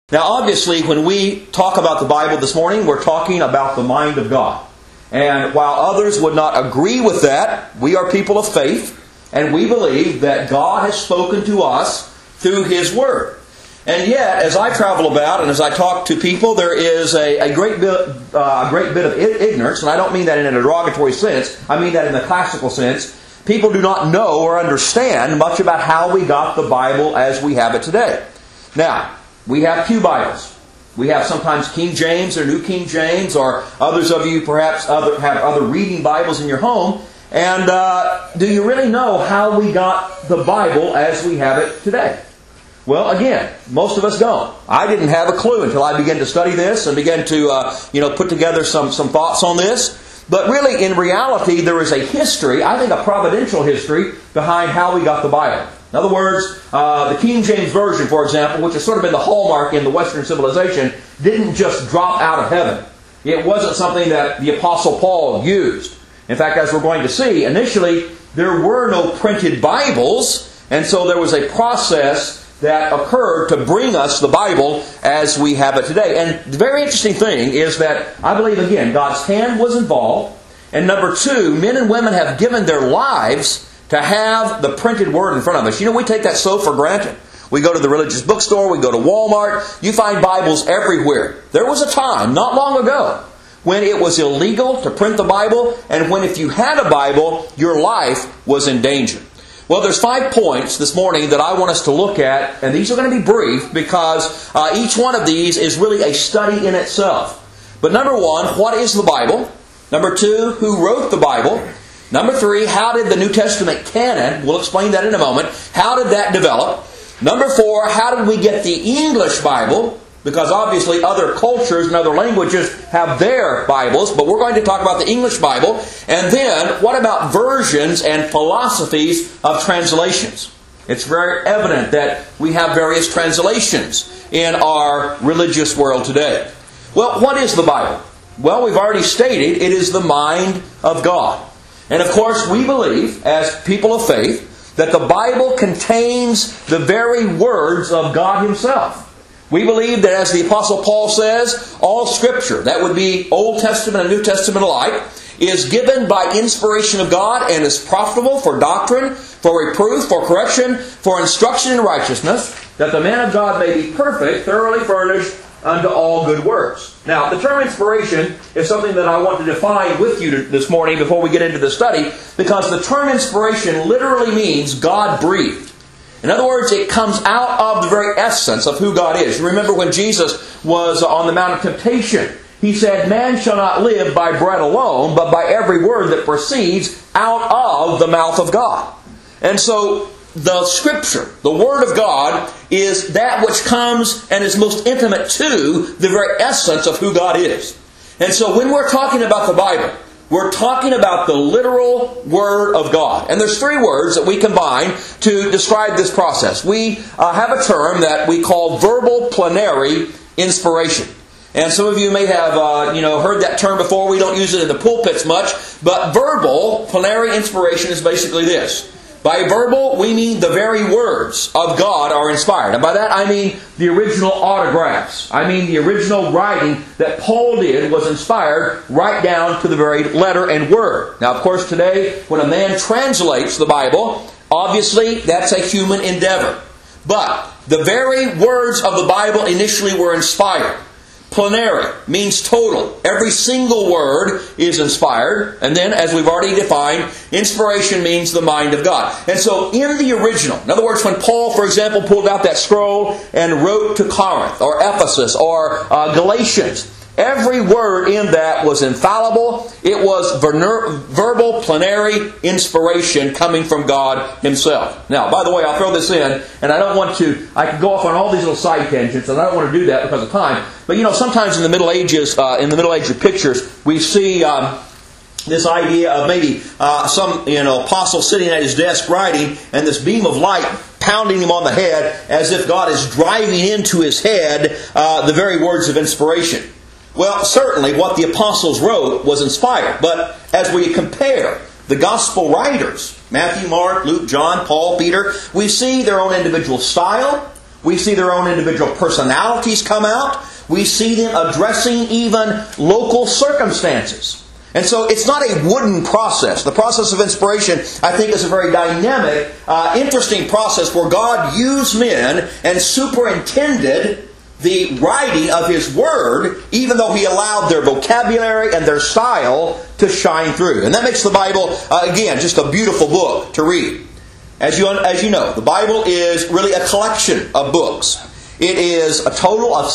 Now obviously when we talk about the Bible this morning, we're talking about the mind of God. And while others would not agree with that, we are people of faith, and we believe that God has spoken to us through His Word. And yet, as I travel about and as I talk to people, there is a great bit of ignorance, and I don't mean that in a derogatory sense, I mean that in the classical sense. People do not know or understand much about how we got the Bible as we have it today. Now, we have pew Bibles. We have sometimes King James or New King James, or others of you perhaps have other reading Bibles in your home. And do you really know how we got the Bible as we have it today? Well, again, most of us don't. I didn't have a clue until I began to study this and began to put together some thoughts on this. But really, in reality, there is a history, I think a providential history, behind how we got the Bible. In other words, the King James Version, for example, which has sort of been the hallmark in the Western civilization, didn't just drop out of heaven. It wasn't something that the Apostle Paul used. In fact, as we're going to see, initially there were no printed Bibles, and so there was a process that occurred to bring us the Bible as we have it today. And the very interesting thing is that I believe, again, God's hand was involved, and number two, men and women have given their lives to have the printed Word in front of us. You know, we take that so for granted. We go to the religious bookstore, we go to Walmart, you find Bibles everywhere. There was a time, not long ago, when it was illegal to print the Bible, and when if you had a Bible, your life was in danger. Well, there's 5 points this morning that I want us to look at, and these are going to be brief because each one of these is really a study in itself. But number 1, what is the Bible? Number 2, who wrote the Bible? Number 3, how did the New Testament canon, we'll explain that in a moment, how did that develop? Number 4, how did we get the English Bible? Because obviously other cultures and other languages have their Bibles, but we're going to talk about the English Bible. And then, what about versions and philosophies of translations? It's very evident that we have various translations in our religious world today. Well, what is the Bible? Well, we've already stated it is the mind of God. And of course, we believe, as people of faith, that the Bible contains the very words of God Himself. We believe that, as the Apostle Paul says, all Scripture, that would be Old Testament and New Testament alike, is given by inspiration of God and is profitable for doctrine, for reproof, for correction, for instruction in righteousness, that the man of God may be perfect, thoroughly furnished unto all good works. Now, the term inspiration is something that I want to define with you this morning before we get into the study, because the term inspiration literally means God breathed. In other words, it comes out of the very essence of who God is. You remember when Jesus was on the Mount of Temptation, He said, "Man shall not live by bread alone, but by every word that proceeds out of the mouth of God." And so, the Scripture, the Word of God, is that which comes and is most intimate to the very essence of who God is. And so when we're talking about the Bible, we're talking about the literal Word of God. And there's 3 words that we combine to describe this process. We have a term that we call verbal plenary inspiration. And some of you may have heard that term before. We don't use it in the pulpits much. But verbal plenary inspiration is basically this. By verbal, we mean the very words of God are inspired. And by that I mean the original autographs. I mean the original writing that Paul did was inspired right down to the very letter and word. Now, of course, today, when a man translates the Bible, obviously that's a human endeavor. But the very words of the Bible initially were inspired. Plenary means total. Every single word is inspired. And then, as we've already defined, inspiration means the mind of God. And so, in the original, in other words, when Paul, for example, pulled out that scroll and wrote to Corinth, or Ephesus, or Galatians, every word in that was infallible. It was verbal plenary inspiration coming from God Himself. Now, by the way, I'll throw this in, and I could go off on all these little side tangents, and I don't want to do that because of time. But sometimes in the Middle Ages, in the Middle Age pictures, we see this idea of maybe some apostle sitting at his desk writing, and this beam of light pounding him on the head as if God is driving into his head the very words of inspiration. Well, certainly what the apostles wrote was inspired. But as we compare the gospel writers, Matthew, Mark, Luke, John, Paul, Peter, we see their own individual style. We see their own individual personalities come out. We see them addressing even local circumstances. And so it's not a wooden process. The process of inspiration, I think, is a very dynamic, interesting process where God used men and superintended the writing of His Word, even though He allowed their vocabulary and their style to shine through. And that makes the Bible, again, just a beautiful book to read. As you know, the Bible is really a collection of books. It is a total of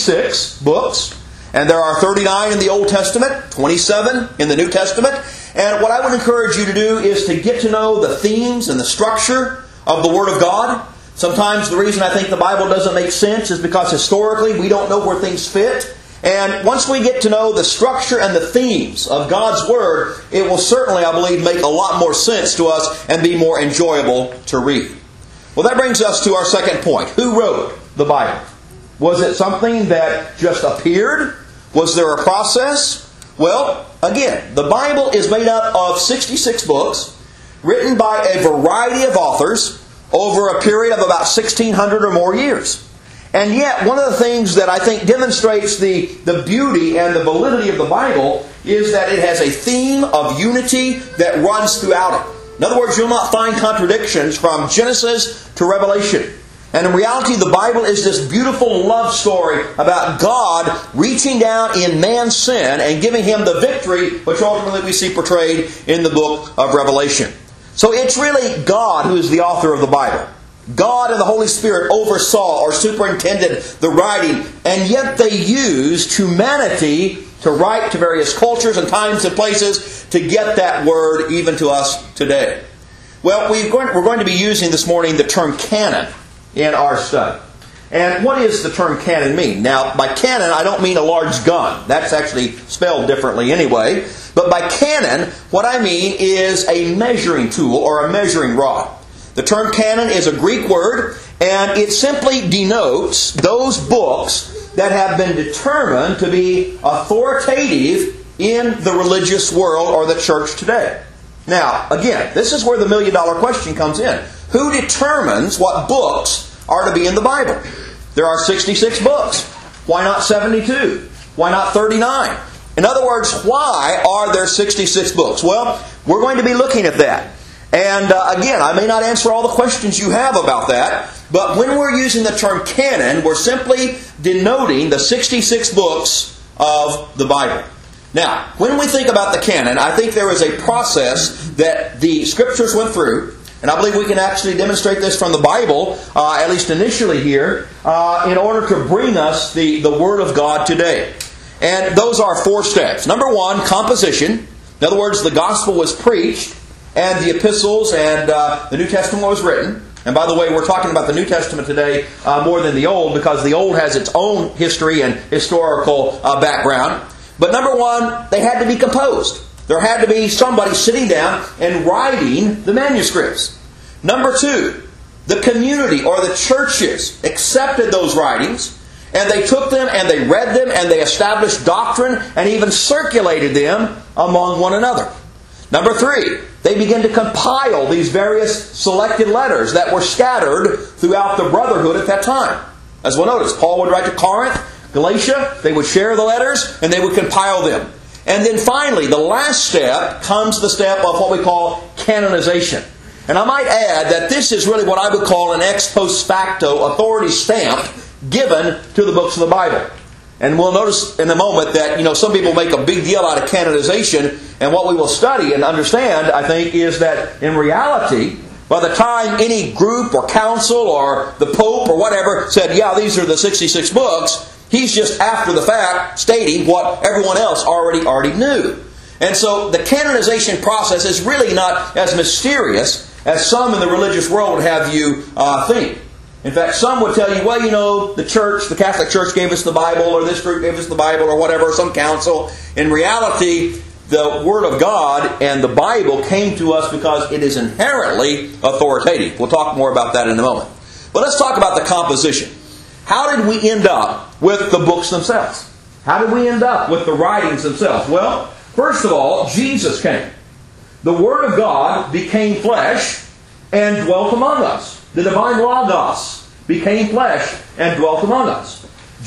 66 books. And there are 39 in the Old Testament, 27 in the New Testament. And what I would encourage you to do is to get to know the themes and the structure of the Word of God. Sometimes the reason I think the Bible doesn't make sense is because historically we don't know where things fit. And once we get to know the structure and the themes of God's Word, it will certainly, I believe, make a lot more sense to us and be more enjoyable to read. Well, that brings us to our second point. Who wrote the Bible? Was it something that just appeared? Was there a process? Well, again, the Bible is made up of 66 books written by a variety of authors over a period of about 1,600 or more years. And yet, one of the things that I think demonstrates the beauty and the validity of the Bible is that it has a theme of unity that runs throughout it. In other words, you'll not find contradictions from Genesis to Revelation. And in reality, the Bible is this beautiful love story about God reaching down in man's sin and giving him the victory, which ultimately we see portrayed in the book of Revelation. So it's really God who is the author of the Bible. God and the Holy Spirit oversaw or superintended the writing, and yet they used humanity to write to various cultures and times and places to get that word even to us today. Well, we're going to be using this morning the term canon in our study. And what does the term canon mean? Now, by canon, I don't mean a large gun. That's actually spelled differently anyway. But by canon, what I mean is a measuring tool or a measuring rod. The term canon is a Greek word, and it simply denotes those books that have been determined to be authoritative in the religious world or the church today. Now, again, this is where the million-dollar question comes in. Who determines what books are to be in the Bible? There are 66 books. Why not 72? Why not 39? In other words, why are there 66 books? Well, we're going to be looking at that. And again, I may not answer all the questions you have about that, but when we're using the term canon, we're simply denoting the 66 books of the Bible. Now, when we think about the canon, I think there is a process that the Scriptures went through. And I believe we can actually demonstrate this from the Bible, at least initially here, in order to bring us the Word of God today. And those are 4 steps. Number 1, composition. In other words, the Gospel was preached, and the epistles and the New Testament was written. And by the way, we're talking about the New Testament today more than the Old, because the Old has its own history and historical background. But number 1, they had to be composed. There had to be somebody sitting down and writing the manuscripts. Number 2, the community or the churches accepted those writings, and they took them and they read them and they established doctrine and even circulated them among one another. Number 3, they began to compile these various selected letters that were scattered throughout the brotherhood at that time. As we'll notice, Paul would write to Corinth, Galatia, they would share the letters and they would compile them. And then finally, the last step comes the step of what we call canonization. And I might add that this is really what I would call an ex post facto authority stamp given to the books of the Bible. And we'll notice in a moment that, some people make a big deal out of canonization. And what we will study and understand, I think, is that in reality, by the time any group or council or the Pope or whatever said, yeah, these are the 66 books, he's just after the fact stating what everyone else already knew. And so the canonization process is really not as mysterious as some in the religious world would have you think. In fact, some would tell you, well, the church, the Catholic Church gave us the Bible, or this group gave us the Bible, or whatever, some council. In reality, the Word of God and the Bible came to us because it is inherently authoritative. We'll talk more about that in a moment. But let's talk about the composition. How did we end up with the books themselves? How did we end up with the writings themselves? Well, first of all, Jesus came. The Word of God became flesh and dwelt among us. The divine Logos became flesh and dwelt among us.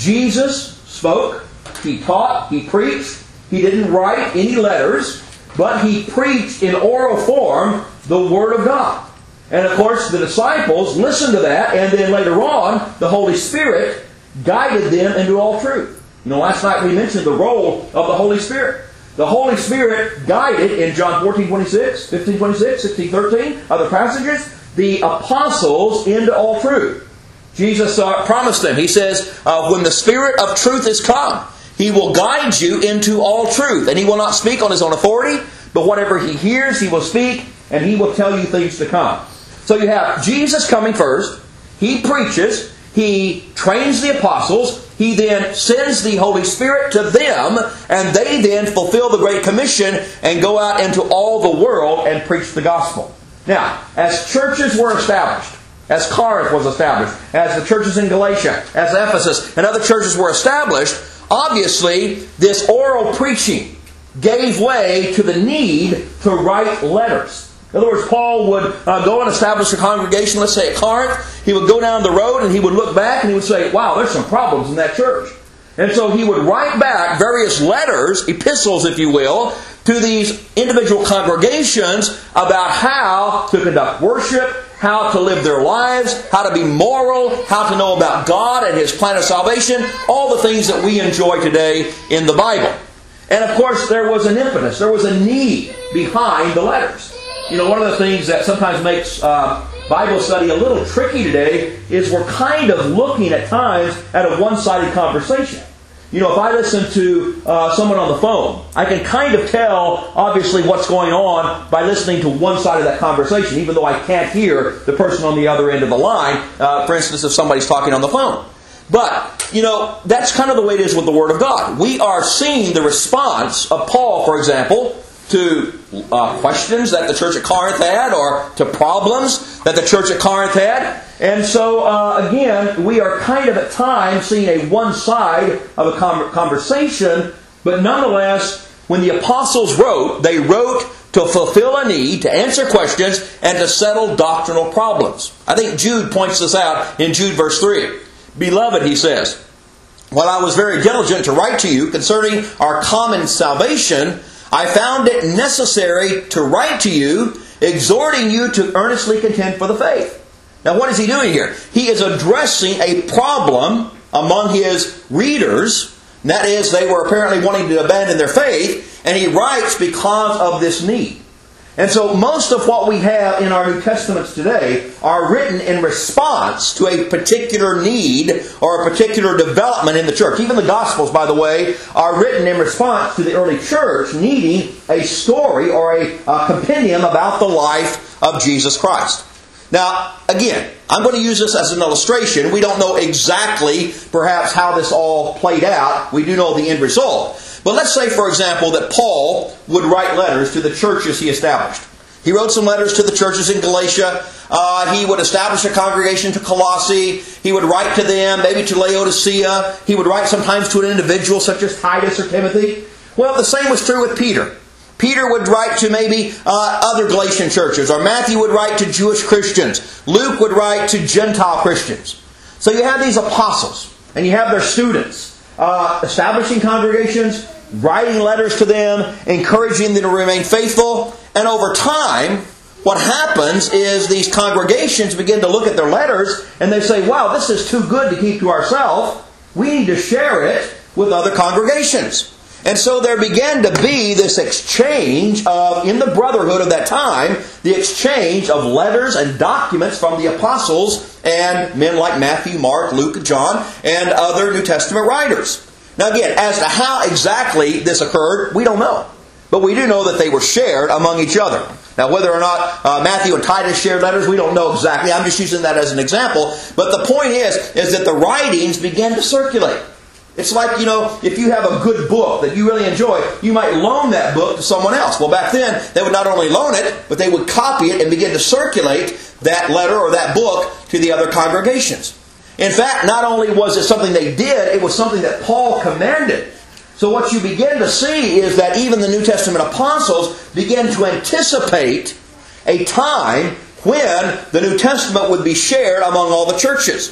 Jesus spoke, He taught, He preached. He didn't write any letters, but He preached in oral form the Word of God. And of course, the disciples listened to that, and then later on, the Holy Spirit guided them into all truth. Last night we mentioned the role of the Holy Spirit. The Holy Spirit guided in John 14:26, 15:26, 16:13, other passages, the apostles into all truth. Jesus promised them. He says, when the Spirit of truth is come, He will guide you into all truth. And He will not speak on His own authority, but whatever He hears, He will speak, and He will tell you things to come. So you have Jesus coming first. He preaches. He trains the apostles. He then sends the Holy Spirit to them, and they then fulfill the Great Commission and go out into all the world and preach the gospel. Now, as churches were established, as Corinth was established, as the churches in Galatia, as Ephesus, and other churches were established, obviously this oral preaching gave way to the need to write letters. In other words, Paul would go and establish a congregation, let's say at Corinth. He would go down the road and he would look back and he would say, wow, there's some problems in that church. And so he would write back various letters, epistles if you will, to these individual congregations about how to conduct worship, how to live their lives, how to be moral, how to know about God and His plan of salvation, all the things that we enjoy today in the Bible. And of course, there was an impetus, there was a need behind the letters. One of the things that sometimes makes Bible study a little tricky today is we're kind of looking at times at a one-sided conversation. If I listen to someone on the phone, I can kind of tell, obviously, what's going on by listening to one side of that conversation, even though I can't hear the person on the other end of the line, for instance, if somebody's talking on the phone. But, that's kind of the way it is with the Word of God. We are seeing the response of Paul, for example, to questions that the church at Corinth had, or to problems that the church at Corinth had. And so, again, we are kind of at times seeing a one side of a conversation, but nonetheless, when the apostles wrote, they wrote to fulfill a need, to answer questions, and to settle doctrinal problems. I think Jude points this out in Jude verse 3. Beloved, he says, while I was very diligent to write to you concerning our common salvation, I found it necessary to write to you, exhorting you to earnestly contend for the faith. Now what is he doing here? He is addressing a problem among his readers. And that is, they were apparently wanting to abandon their faith. And he writes because of this need. And so most of what we have in our New Testaments today are written in response to a particular need or a particular development in the church. Even the Gospels, by the way, are written in response to the early church needing a story or a compendium about the life of Jesus Christ. Now, again, I'm going to use this as an illustration. We don't know exactly, perhaps, how this all played out. We do know the end result. But let's say, for example, that Paul would write letters to the churches he established. He wrote some letters to the churches in Galatia. He would establish a congregation to Colossae. He would write to them, maybe to Laodicea. He would write sometimes to an individual such as Titus or Timothy. Well, the same was true with Peter. Peter would write to maybe other Galatian churches, or Matthew would write to Jewish Christians. Luke would write to Gentile Christians. So you have these apostles, and you have their students establishing congregations, writing letters to them, encouraging them to remain faithful. And over time, what happens is these congregations begin to look at their letters and they say, wow, this is too good to keep to ourselves. We need to share it with other congregations. And so there began to be this exchange of, in the brotherhood of that time, the exchange of letters and documents from the apostles and men like Matthew, Mark, Luke, and John, and other New Testament writers. Now again, as to how exactly this occurred, we don't know. But we do know that they were shared among each other. Now whether or not Matthew and Titus shared letters, we don't know exactly. I'm just using that as an example. But the point is that the writings began to circulate. It's like, if you have a good book that you really enjoy, you might loan that book to someone else. Well, back then, they would not only loan it, but they would copy it and begin to circulate that letter or that book to the other congregations. In fact, not only was it something they did, it was something that Paul commanded. So what you begin to see is that even the New Testament apostles began to anticipate a time when the New Testament would be shared among all the churches.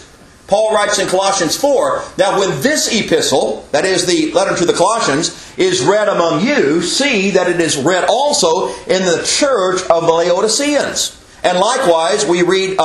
Paul writes in Colossians 4, "Now when this epistle," that is the letter to the Colossians, "is read among you, see that it is read also in the church of the Laodiceans. And likewise read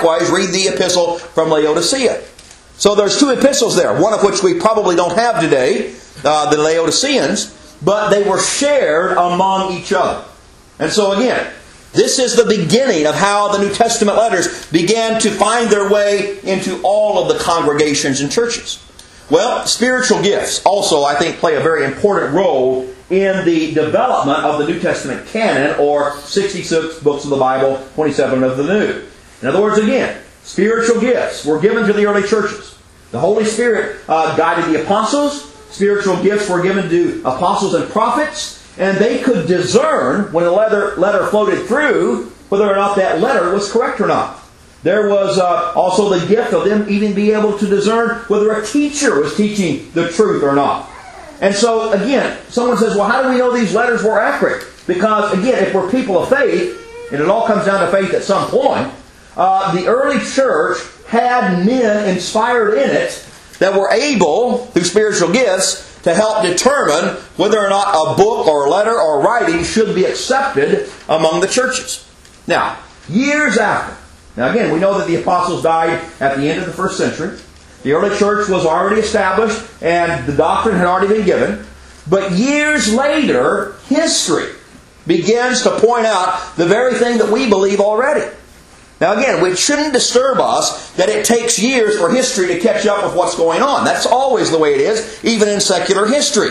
the epistle from Laodicea." So there's two epistles there, one of which we probably don't have today, the Laodiceans, but they were shared among each other. And so again, this is the beginning of how the New Testament letters began to find their way into all of the congregations and churches. Well, spiritual gifts also, I think, play a very important role in the development of the New Testament canon, or 66 books of the Bible, 27 of the New. In other words, again, spiritual gifts were given to the early churches. The Holy Spirit guided the apostles. Spiritual gifts were given to apostles and prophets. And they could discern, when a letter floated through, whether or not that letter was correct or not. There was also the gift of them even being able to discern whether a teacher was teaching the truth or not. And so, again, someone says, well, how do we know these letters were accurate? Because, again, if we're people of faith, and it all comes down to faith at some point, the early church had men inspired in it that were able, through spiritual gifts, to help determine whether or not a book or a letter or writing should be accepted among the churches. Now, years after, now again, we know that the apostles died at the end of the first century. The early church was already established and the doctrine had already been given. But years later, history begins to point out the very thing that we believe already. Now again, it shouldn't disturb us that it takes years for history to catch up with what's going on. That's always the way it is, even in secular history.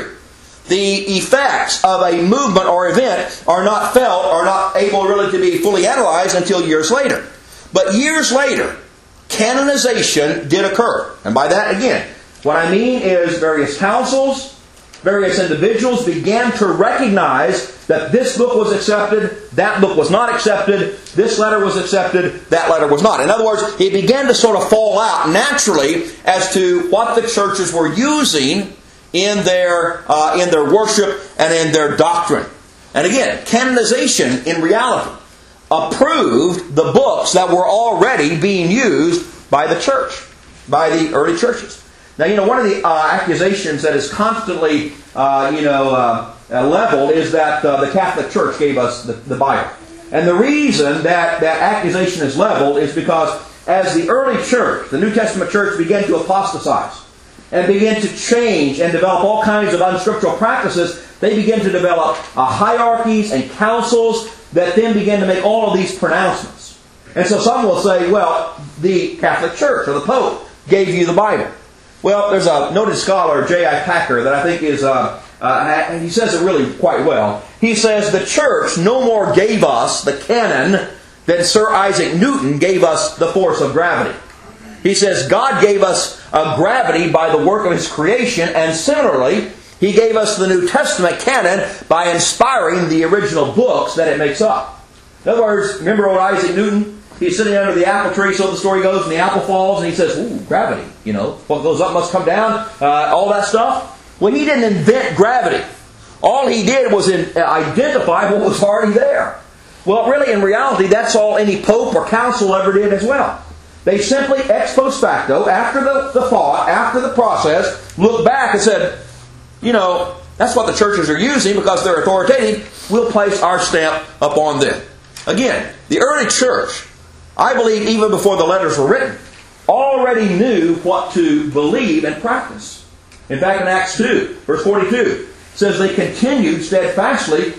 The effects of a movement or event are not felt, or not able really to be fully analyzed until years later. But years later, canonization did occur. And by that, again, what I mean is various councils, various individuals began to recognize that this book was accepted, that book was not accepted, this letter was accepted, that letter was not. In other words, it began to sort of fall out naturally as to what the churches were using in their worship and in their doctrine. And again, canonization in reality approved the books that were already being used by the church, by the early churches. Now, one of the accusations that is constantly, leveled is that the Catholic Church gave us the Bible. And the reason that accusation is leveled is because as the early church, the New Testament church, began to apostatize and began to change and develop all kinds of unscriptural practices, they began to develop hierarchies and councils that then began to make all of these pronouncements. And so some will say, well, the Catholic Church or the Pope gave you the Bible. Well, there's a noted scholar, J.I. Packer, that I think is, and he says it really quite well. He says, the church no more gave us the canon than Sir Isaac Newton gave us the force of gravity. He says, God gave us gravity by the work of His creation, and similarly, He gave us the New Testament canon by inspiring the original books that it makes up. In other words, remember old Isaac Newton? He's sitting under the apple tree, so the story goes, and the apple falls, and he says, ooh, gravity, what goes up must come down, all that stuff. Well, he didn't invent gravity. All he did was identify what was already there. Well, really, in reality, that's all any pope or council ever did as well. They simply, ex post facto, after the thought, after the process, looked back and said, that's what the churches are using because they're authoritative. We'll place our stamp upon them. Again, the early church, I believe even before the letters were written, already knew what to believe and practice. In fact, in Acts 2, verse 42, it says they continued steadfastly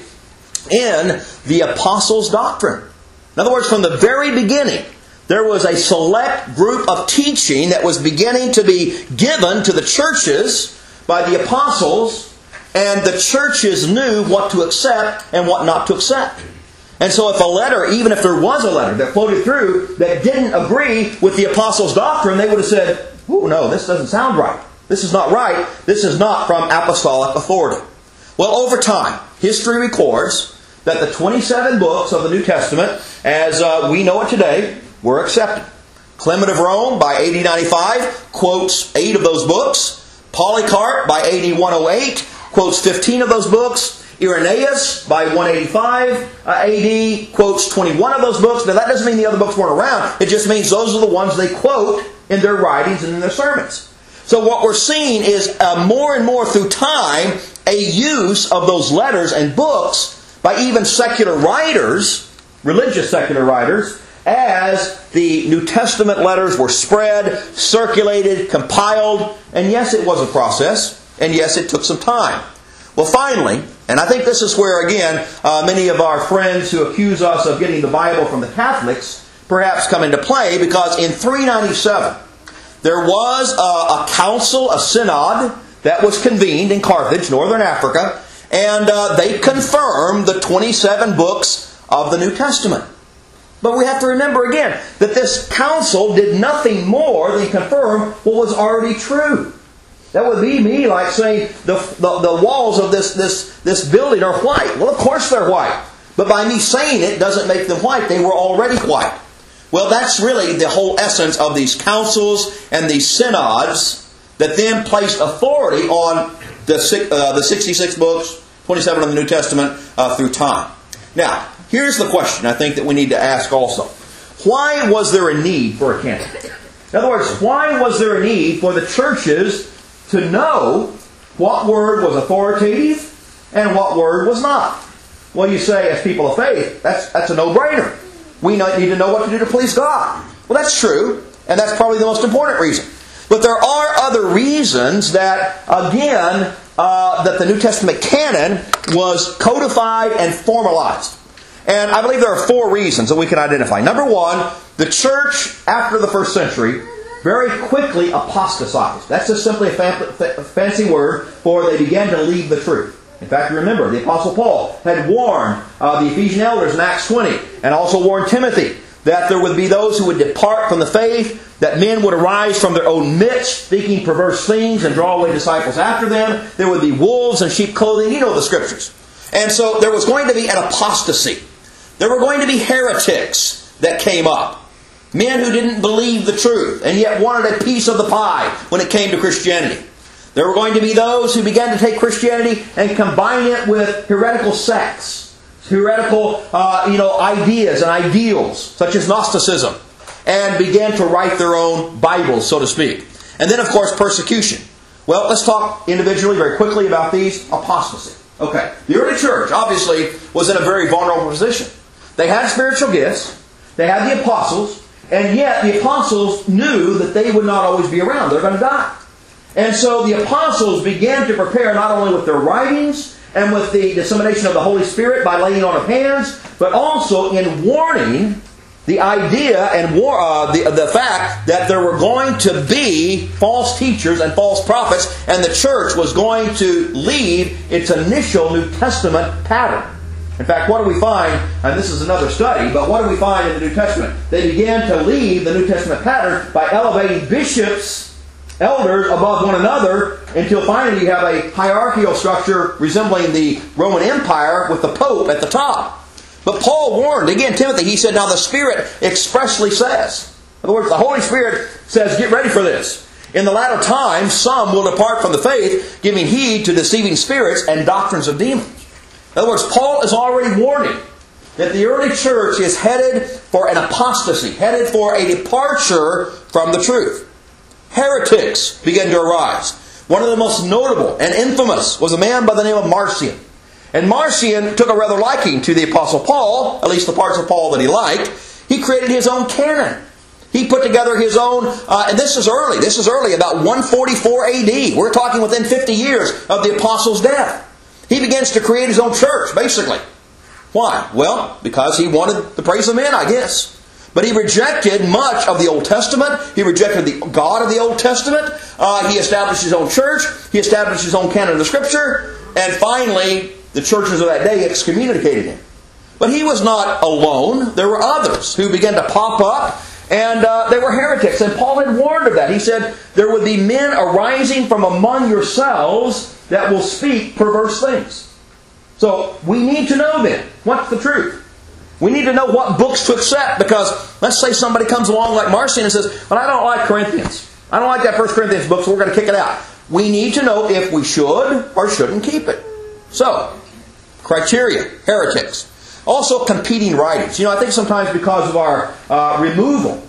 in the apostles' doctrine. In other words, from the very beginning, there was a select group of teaching that was beginning to be given to the churches by the apostles, and the churches knew what to accept and what not to accept. And so if a letter, even if there was a letter that floated through that didn't agree with the apostles' doctrine, they would have said, oh no, this doesn't sound right. This is not right. This is not from apostolic authority. Well, over time, history records that the 27 books of the New Testament, as we know it today, were accepted. Clement of Rome, by AD 95, quotes 8 of those books. Polycarp, by AD 108, quotes 15 of those books. Irenaeus, by 185 AD, quotes 21 of those books. Now, that doesn't mean the other books weren't around. It just means those are the ones they quote in their writings and in their sermons. So what we're seeing is more and more through time a use of those letters and books by even secular writers, religious secular writers, as the New Testament letters were spread, circulated, compiled, and yes, it was a process, and yes, it took some time. Well, finally, and I think this is where, again, many of our friends who accuse us of getting the Bible from the Catholics perhaps come into play, because in 397, there was a council, a synod, that was convened in Carthage, northern Africa, and they confirmed the 27 books of the New Testament. But we have to remember again that this council did nothing more than confirm what was already true. That would be me like saying the walls of this building are white. Well, of course they're white. But by me saying it doesn't make them white. They were already white. Well, that's really the whole essence of these councils and these synods that then placed authority on the 66 books, 27 of the New Testament through time. Now, here's the question I think that we need to ask also. Why was there a need for a canon? In other words, why was there a need for the churches to know what word was authoritative and what word was not? Well, you say, as people of faith, that's a no-brainer. We need to know what to do to please God. Well, that's true, and that's probably the most important reason. But there are other reasons that, again, that the New Testament canon was codified and formalized. And I believe there are 4 reasons that we can identify. Number 1, the church after the first century very quickly apostatized. That's just simply a fancy word for they began to leave the truth. In fact, remember, the Apostle Paul had warned the Ephesian elders in Acts 20, and also warned Timothy that there would be those who would depart from the faith, that men would arise from their own midst, speaking perverse things, and draw away disciples after them. There would be wolves in sheep clothing. You know the Scriptures. And so there was going to be an apostasy. There were going to be heretics that came up. Men who didn't believe the truth and yet wanted a piece of the pie when it came to Christianity. There were going to be those who began to take Christianity and combine it with heretical sects, heretical ideas and ideals, such as Gnosticism, and began to write their own Bibles, so to speak. And then, of course, persecution. Well, let's talk individually very quickly about these. Apostasy. Okay, the early church, obviously, was in a very vulnerable position. They had spiritual gifts, they had the apostles, and yet the apostles knew that they would not always be around. They're going to die. And so the apostles began to prepare not only with their writings and with the dissemination of the Holy Spirit by laying on of hands, but also in warning the idea and the fact that there were going to be false teachers and false prophets, and the church was going to leave its initial New Testament pattern. In fact, what do we find, and this is another study, but what do we find in the New Testament? They began to leave the New Testament pattern by elevating bishops, elders above one another, until finally you have a hierarchical structure resembling the Roman Empire with the Pope at the top. But Paul warned, again, Timothy, he said, now the Spirit expressly says, in other words, the Holy Spirit says, get ready for this. In the latter times, some will depart from the faith, giving heed to deceiving spirits and doctrines of demons. In other words, Paul is already warning that the early church is headed for an apostasy, headed for a departure from the truth. Heretics began to arise. One of the most notable and infamous was a man by the name of Marcion. And Marcion took a rather liking to the Apostle Paul, at least the parts of Paul that he liked. He created his own canon. He put together his own, and this is early, about 144 AD. We're talking within 50 years of the Apostle's death. He begins to create his own church, basically. Why? Well, because he wanted the praise of men, I guess. But he rejected much of the Old Testament. He rejected the God of the Old Testament. He established his own church. He established his own canon of Scripture. And finally, the churches of that day excommunicated him. But he was not alone. There were others who began to pop up, and they were heretics. And Paul had warned of that. He said, there would be men arising from among yourselves that will speak perverse things. So we need to know then, what's the truth? We need to know what books to accept, because let's say somebody comes along like Marcion and says, well, I don't like Corinthians. I don't like that 1 Corinthians book, so we're going to kick it out. We need to know if we should or shouldn't keep it. So, criteria, heretics. Also, competing writings. I think sometimes because of our removal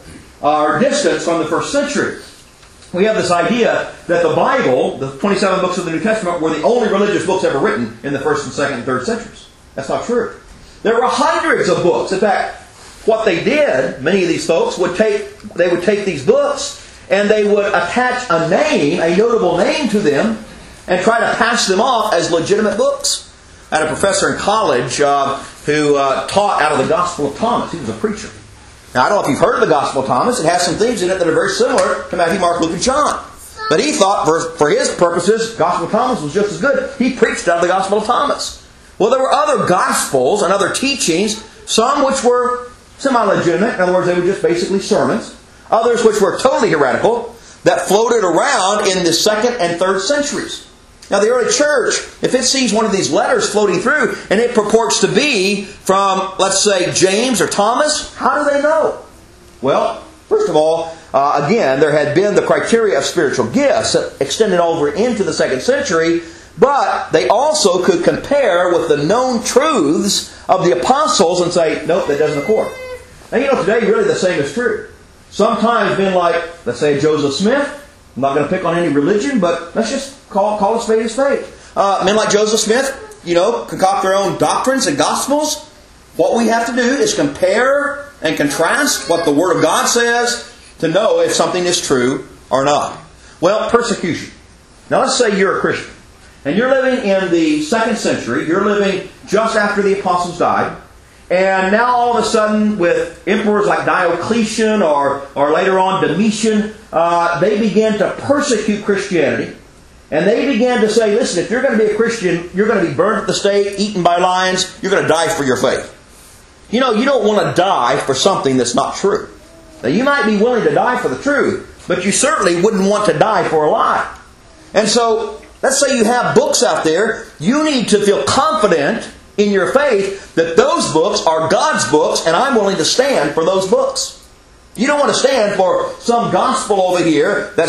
our distance from the first century. We have this idea that the Bible, the 27 books of the New Testament, were the only religious books ever written in the 1st and 2nd and 3rd centuries. That's not true. There were hundreds of books. In fact, what they did, many of these folks, would take these books and they would attach a name, a notable name to them, and try to pass them off as legitimate books. I had a professor in college who taught out of the Gospel of Thomas. He was a preacher. Now, I don't know if you've heard of the Gospel of Thomas. It has some things in it that are very similar to Matthew, Mark, Luke, and John. But he thought, for his purposes, Gospel of Thomas was just as good. He preached out of the Gospel of Thomas. Well, there were other Gospels and other teachings, some which were semi-legitimate. In other words, they were just basically sermons. Others which were totally heretical, that floated around in the 2nd and 3rd centuries. Now, the early church, if it sees one of these letters floating through, and it purports to be from, let's say, James or Thomas, how do they know? Well, first of all, again, there had been the criteria of spiritual gifts that extended over into the 2nd century, but they also could compare with the known truths of the apostles and say, nope, that doesn't accord. Now, you know, today really the same is true. Sometimes men like, let's say, Joseph Smith. I'm not going to pick on any religion, but let's just call a spade a spade. Men like Joseph Smith, concoct their own doctrines and gospels. What we have to do is compare and contrast what the Word of God says to know if something is true or not. Well, persecution. Now let's say you're a Christian, and you're living in the 2nd century. You're living just after the apostles died. And now all of a sudden, with emperors like Diocletian or later on Domitian, they began to persecute Christianity. And they began to say, listen, if you're going to be a Christian, you're going to be burned at the stake, eaten by lions, you're going to die for your faith. You know, you don't want to die for something that's not true. Now, you might be willing to die for the truth, but you certainly wouldn't want to die for a lie. And so, let's say you have books out there, you need to feel confident in your faith that those books are God's books, and I'm willing to stand for those books. You don't want to stand for some gospel over here that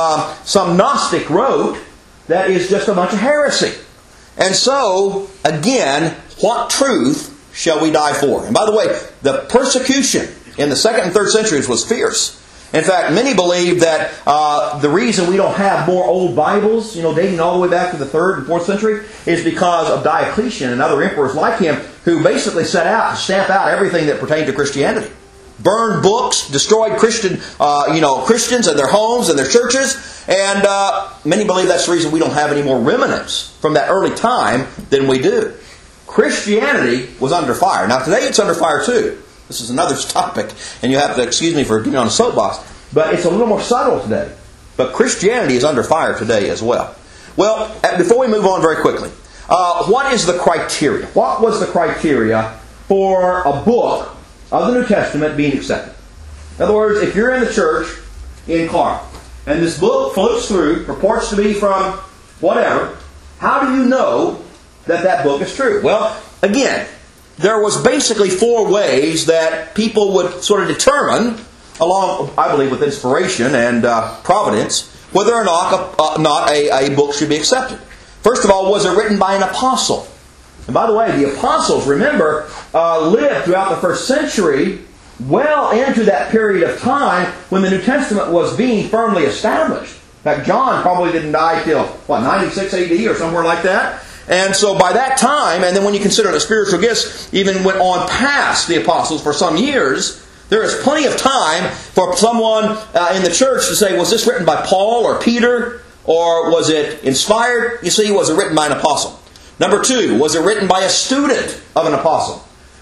some Gnostic wrote that is just a bunch of heresy. And so, again, what truth shall we die for? And by the way, the persecution in the 2nd and 3rd centuries was fierce. In fact, many believe that the reason we don't have more old Bibles, dating all the way back to the 3rd and 4th century, is because of Diocletian and other emperors like him who basically set out to stamp out everything that pertained to Christianity. Burned books, destroyed Christians and their homes and their churches, and many believe that's the reason we don't have any more remnants from that early time than we do. Christianity was under fire. Now today it's under fire too. This is another topic, and you have to excuse me for getting on a soapbox, but it's a little more subtle today. But Christianity is under fire today as well. Well, before we move on very quickly, what is the criteria? What was the criteria for a book of the New Testament being accepted? In other words, if you're in the church in Clark, and this book floats through, purports to be from whatever, how do you know that that book is true? Well, again, there was basically 4 ways that people would sort of determine, along, I believe, with inspiration and providence, whether or not a book should be accepted. First of all, was it written by an apostle? And by the way, the apostles, remember, lived throughout the 1st century, well into that period of time when the New Testament was being firmly established. In fact, John probably didn't die till, 96 AD or somewhere like that? And so by that time, and then when you consider the spiritual gifts even went on past the apostles for some years, there is plenty of time for someone in the church to say, was this written by Paul or Peter? Or was it inspired? You see, was it written by an apostle? Number 2, was it written by a student of an apostle?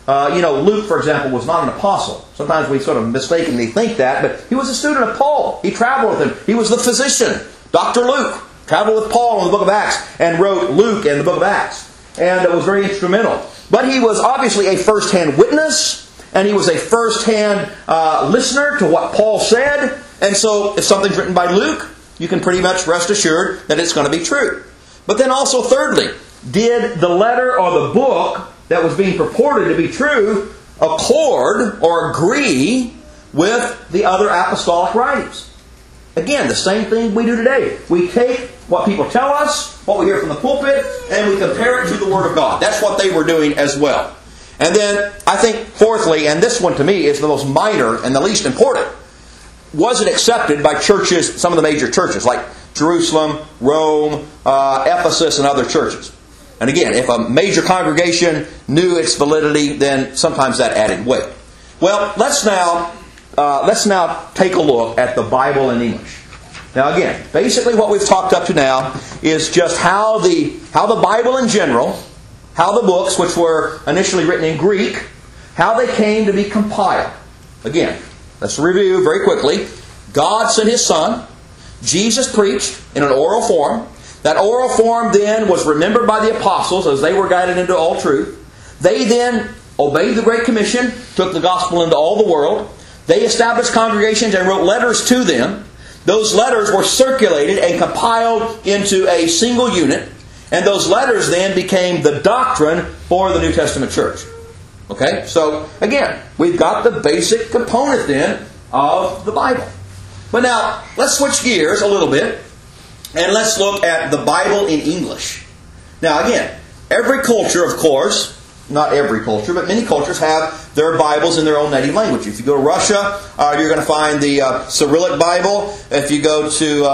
Luke, for example, was not an apostle. Sometimes we sort of mistakenly think that, but he was a student of Paul. He traveled with him. He was the physician, Dr. Luke. Traveled with Paul in the book of Acts and wrote Luke in the book of Acts. And it was very instrumental. But he was obviously a first-hand witness, and he was a first-hand listener to what Paul said. And so if something's written by Luke, you can pretty much rest assured that it's going to be true. But then also thirdly, did the letter or the book that was being purported to be true accord or agree with the other apostolic writings? Again, the same thing we do today. We take what people tell us, what we hear from the pulpit, and we compare it to the Word of God. That's what they were doing as well. And then, I think, fourthly, and this one to me is the most minor and the least important, wasn't accepted by churches, some of the major churches, like Jerusalem, Rome, Ephesus, and other churches. And again, if a major congregation knew its validity, then sometimes that added weight. Well, let's now take a look at the Bible in English. Now again, basically what we've talked up to now is just how the Bible in general, how the books, which were initially written in Greek, how they came to be compiled. Again, let's review very quickly. God sent His Son. Jesus preached in an oral form. That oral form then was remembered by the apostles as they were guided into all truth. They then obeyed the Great Commission, took the gospel into all the world. They established congregations and wrote letters to them. Those letters were circulated and compiled into a single unit. And those letters then became the doctrine for the New Testament church. Okay? So, again, we've got the basic component then of the Bible. But now, let's switch gears a little bit and let's look at the Bible in English. Now, again, every culture, of course, not every culture, but many cultures have their Bibles in their own native language. If you go to Russia, you're going to find the Cyrillic Bible. If you go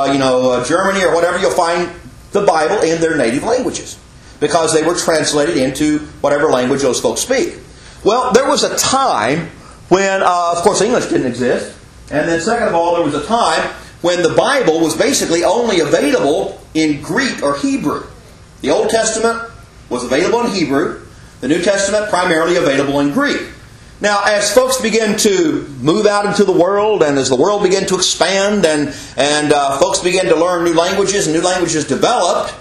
to Germany or whatever, you'll find the Bible in their native languages because they were translated into whatever language those folks speak. Well, there was a time when, of course, English didn't exist. And then second of all, there was a time when the Bible was basically only available in Greek or Hebrew. The Old Testament was available in Hebrew. The New Testament primarily available in Greek. Now, as folks begin to move out into the world, and as the world began to expand, and folks began to learn new languages, and new languages developed,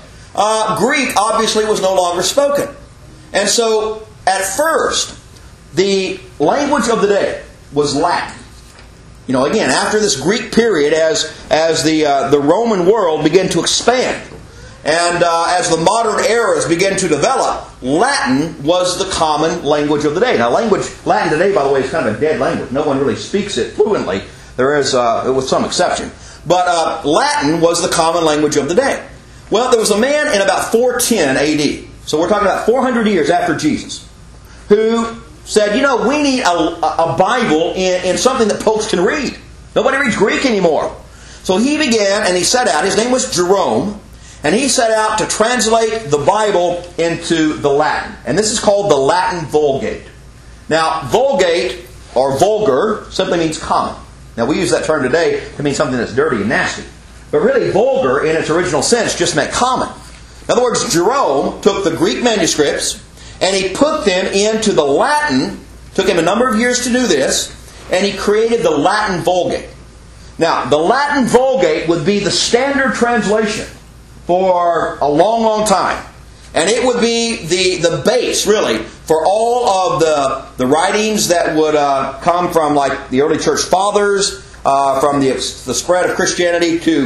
Greek obviously was no longer spoken. And so, at first, the language of the day was Latin. You know, again, after this Greek period, as the Roman world began to expand, and as the modern eras began to develop, Latin was the common language of the day. Now, Latin today, by the way, is kind of a dead language. No one really speaks it fluently. There is, with some exception. But Latin was the common language of the day. Well, there was a man in about 410 AD. So we're talking about 400 years after Jesus, who said, we need a Bible in something that folks can read. Nobody reads Greek anymore. So he began, and he set out, his name was Jerome, and he set out to translate the Bible into the Latin. And this is called the Latin Vulgate. Now, Vulgate, or vulgar, simply means common. Now, we use that term today to mean something that's dirty and nasty. But really, vulgar, in its original sense, just meant common. In other words, Jerome took the Greek manuscripts, and he put them into the Latin. Took him a number of years to do this, and he created the Latin Vulgate. Now, the Latin Vulgate would be the standard translation for a long, long time. And it would be the base, really, for all of the writings that would come from, like, the early church fathers, from the spread of Christianity to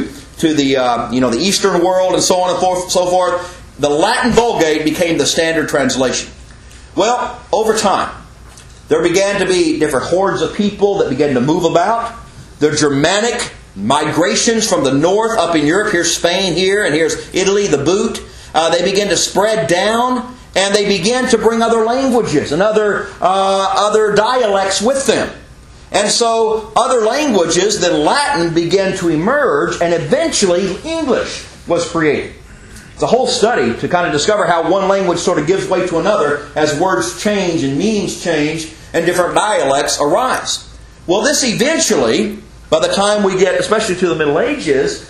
the Eastern world, and so on and so forth. The Latin Vulgate became the standard translation. Well, over time, there began to be different hordes of people that began to move about. The Germanic migrations from the north up in Europe, here's Spain here, and here's Italy, the boot. They began to spread down, and they began to bring other languages and other dialects with them. And so other languages than Latin began to emerge, and eventually English was created. It's a whole study to kind of discover how one language sort of gives way to another as words change and meanings change and different dialects arise. Well, this eventually, by the time we get, especially to the Middle Ages,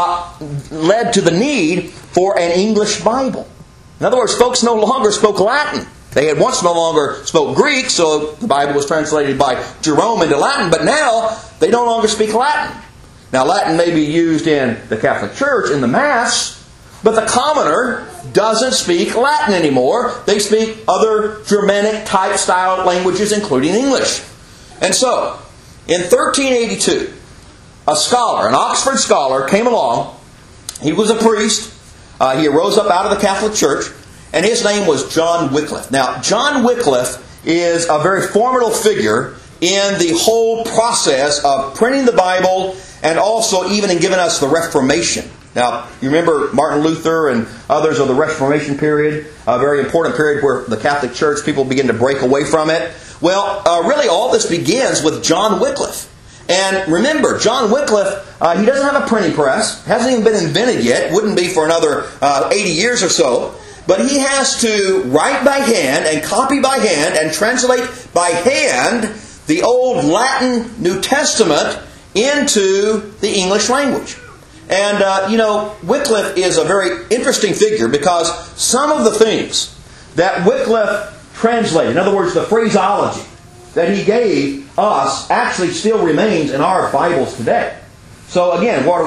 led to the need for an English Bible. In other words, folks no longer spoke Latin. They had once no longer spoke Greek, so the Bible was translated by Jerome into Latin, but now they no longer speak Latin. Now, Latin may be used in the Catholic Church, in the Mass, but the commoner doesn't speak Latin anymore. They speak other Germanic type style languages, including English. And so, in 1382, a scholar, an Oxford scholar, came along. He was a priest. He arose up out of the Catholic Church, and his name was John Wycliffe. Now, John Wycliffe is a very formidable figure in the whole process of printing the Bible and also even in giving us the Reformation. Now, you remember Martin Luther and others of the Reformation period, a very important period where the Catholic Church, people begin to break away from it. Well, really all this begins with John Wycliffe. And remember, John Wycliffe, he doesn't have a printing press. Hasn't even been invented yet. Wouldn't be for another 80 years or so. But he has to write by hand and copy by hand and translate by hand the old Latin New Testament into the English language. And, Wycliffe is a very interesting figure because some of the things that Wycliffe translated, in other words, the phraseology that he gave us, actually still remains in our Bibles today. So again, what are we,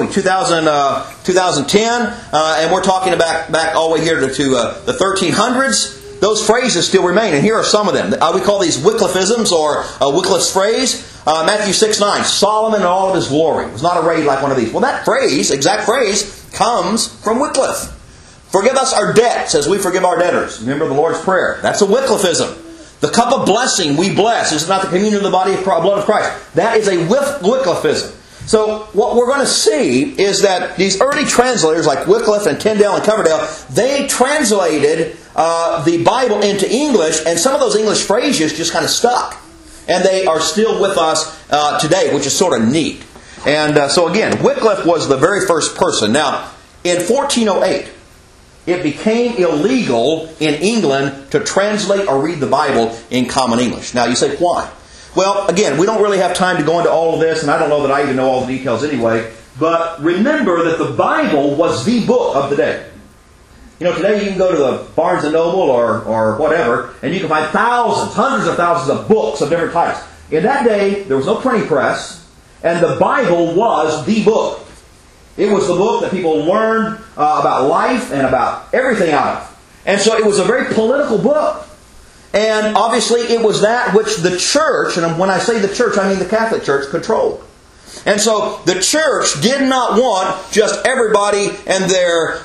2010? And we're talking back all the way here to the 1300s. Those phrases still remain, and here are some of them. We call these Wycliffisms, or Wycliffe's phrase. Matthew 6:9, Solomon in all of his glory was not arrayed like one of these. Well, that phrase, exact phrase, comes from Wycliffe. Forgive us our debts as we forgive our debtors. Remember the Lord's Prayer. That's a Wycliffism. The cup of blessing we bless is not the communion of the body of blood of Christ. That is a Wycliffism. So what we're going to see is that these early translators like Wycliffe and Tyndale and Coverdale, they translated the Bible into English, and some of those English phrases just kind of stuck. And they are still with us today, which is sort of neat. And so again, Wycliffe was the very first person. Now, in 1408, it became illegal in England to translate or read the Bible in common English. Now, you say, why? Well, again, we don't really have time to go into all of this, and I don't know that I even know all the details anyway. But remember that the Bible was the book of the day. Today you can go to the Barnes & Noble or whatever, and you can find thousands, hundreds of thousands of books of different types. In that day, there was no printing press, and the Bible was the book. It was the book that people learned about life and about everything out of. And so it was a very political book. And obviously it was that which the church, and when I say the church, I mean the Catholic Church, controlled. And so the church did not want just everybody and their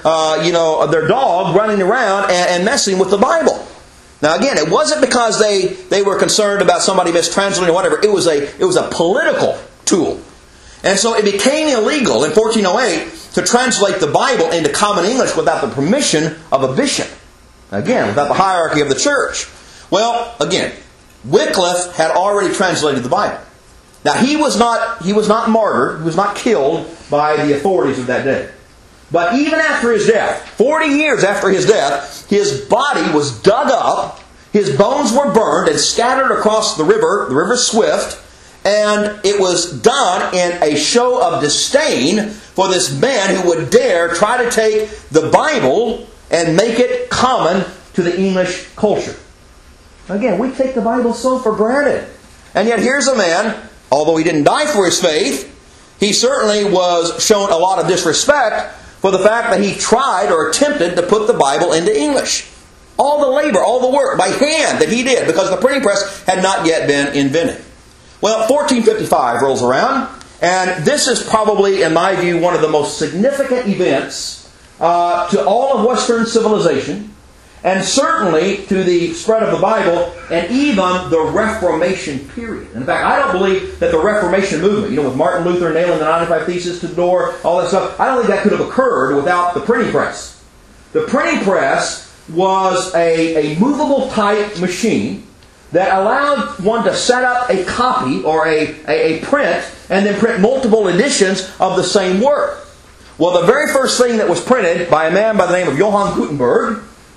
dog running around and messing with the Bible. Now again, it wasn't because they were concerned about somebody mistranslating or whatever. It was a political tool. And so it became illegal in 1408 to translate the Bible into common English without the permission of a bishop. Again, without the hierarchy of the church. Well, again, Wycliffe had already translated the Bible. Now, he was not martyred, he was not killed by the authorities of that day. But even after his death, 40 years after his death, his body was dug up, his bones were burned and scattered across the river Swift, and it was done in a show of disdain for this man who would dare try to take the Bible and make it common to the English culture. Again, we take the Bible so for granted. And yet here's a man, although he didn't die for his faith, he certainly was shown a lot of disrespect for the fact that he tried or attempted to put the Bible into English. All the labor, all the work by hand that he did, because the printing press had not yet been invented. Well, 1455 rolls around, and this is probably, in my view, one of the most significant events to all of Western civilization, and certainly to the spread of the Bible, and even the Reformation period. In fact, I don't believe that the Reformation movement, with Martin Luther nailing the 95 Theses to the door, all that stuff, I don't think that could have occurred without the printing press. The printing press was a movable type machine that allowed one to set up a copy or a print and then print multiple editions of the same work. Well, the very first thing that was printed by a man by the name of Johann Gutenberg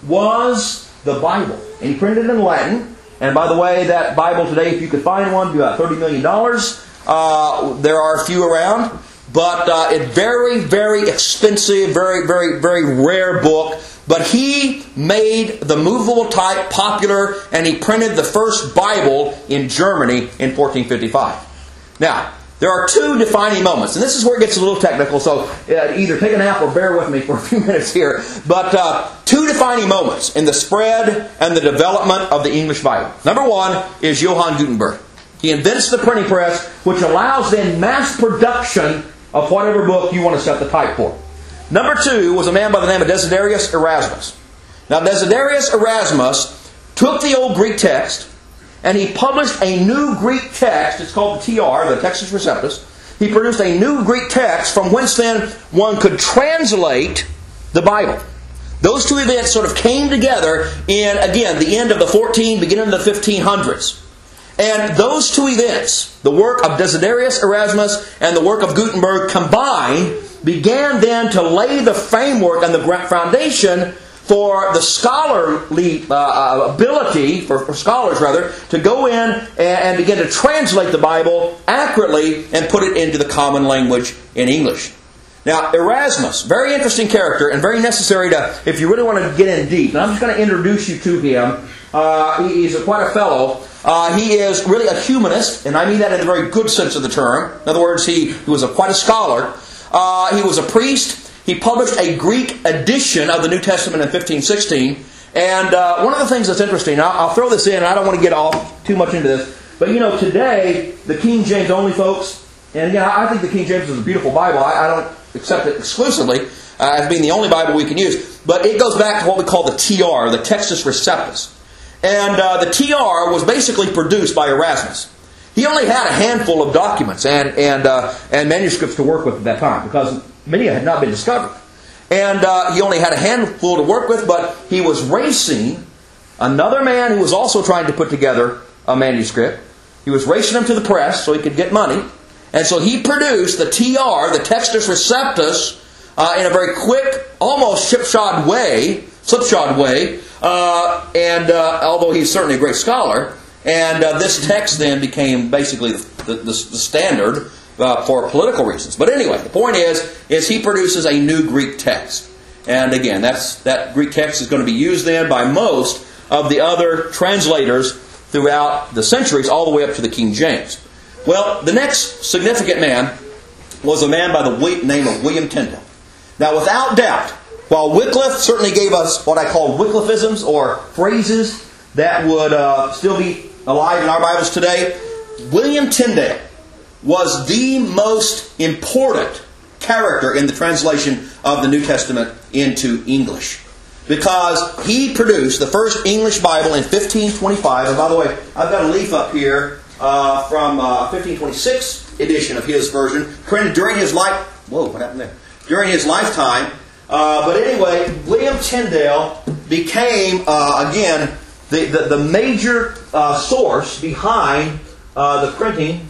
was the Bible. And he printed it in Latin. And by the way, that Bible today, if you could find one, would be about $30 million. There are a few around. But it's very, very expensive, very, very, very rare book. But he made the movable type popular, and he printed the first Bible in Germany in 1455. Now, there are two defining moments, and this is where it gets a little technical, so either take a nap or bear with me for a few minutes here. But two defining moments in the spread and the development of the English Bible. Number one is Johann Gutenberg. He invents the printing press, which allows then mass production of whatever book you want to set the type for. Number two was a man by the name of Desiderius Erasmus. Now, Desiderius Erasmus took the old Greek text, and he published a new Greek text. It's called the TR, the Textus Receptus. He produced a new Greek text from whence then one could translate the Bible. Those two events sort of came together in, again, the end of the beginning of the 1500s. And those two events, the work of Desiderius Erasmus and the work of Gutenberg combined, began then to lay the framework and the foundation for the scholarly ability, for scholars rather, to go in and begin to translate the Bible accurately and put it into the common language in English. Now, Erasmus, very interesting character and very necessary to, if you really want to get in deep. And I'm just going to introduce you to him. He's quite a fellow. He is really a humanist, and I mean that in a very good sense of the term. In other words, he was quite a scholar. He was a priest. He published a Greek edition of the New Testament in 1516. And one of the things that's interesting, I'll throw this in, I don't want to get off too much into this, but you know, today, the King James only folks, and again, I think the King James is a beautiful Bible. I don't accept it exclusively as being the only Bible we can use, but it goes back to what we call the TR, the Textus Receptus. And the TR was basically produced by Erasmus. He only had a handful of documents and manuscripts to work with at that time, because many had not been discovered. And he only had a handful to work with, but he was racing another man who was also trying to put together a manuscript. He was racing him to the press so he could get money. And so he produced the TR, the Textus Receptus, in a very quick, almost slipshod way, and although he's certainly a great scholar. And this text then became basically the standard for political reasons. But anyway, the point is he produces a new Greek text. And again, that Greek text is going to be used then by most of the other translators throughout the centuries, all the way up to the King James. Well, the next significant man was a man by the name of William Tyndale. Now, without doubt, while Wycliffe certainly gave us what I call Wycliffisms, or phrases that would still be alive in our Bibles today, William Tyndale was the most important character in the translation of the New Testament into English. Because he produced the first English Bible in 1525. And by the way, I've got a leaf up here from 1526 edition of his version, printed during his life. Whoa, what happened there? During his lifetime. But anyway, William Tyndale became, again, the major source behind the printing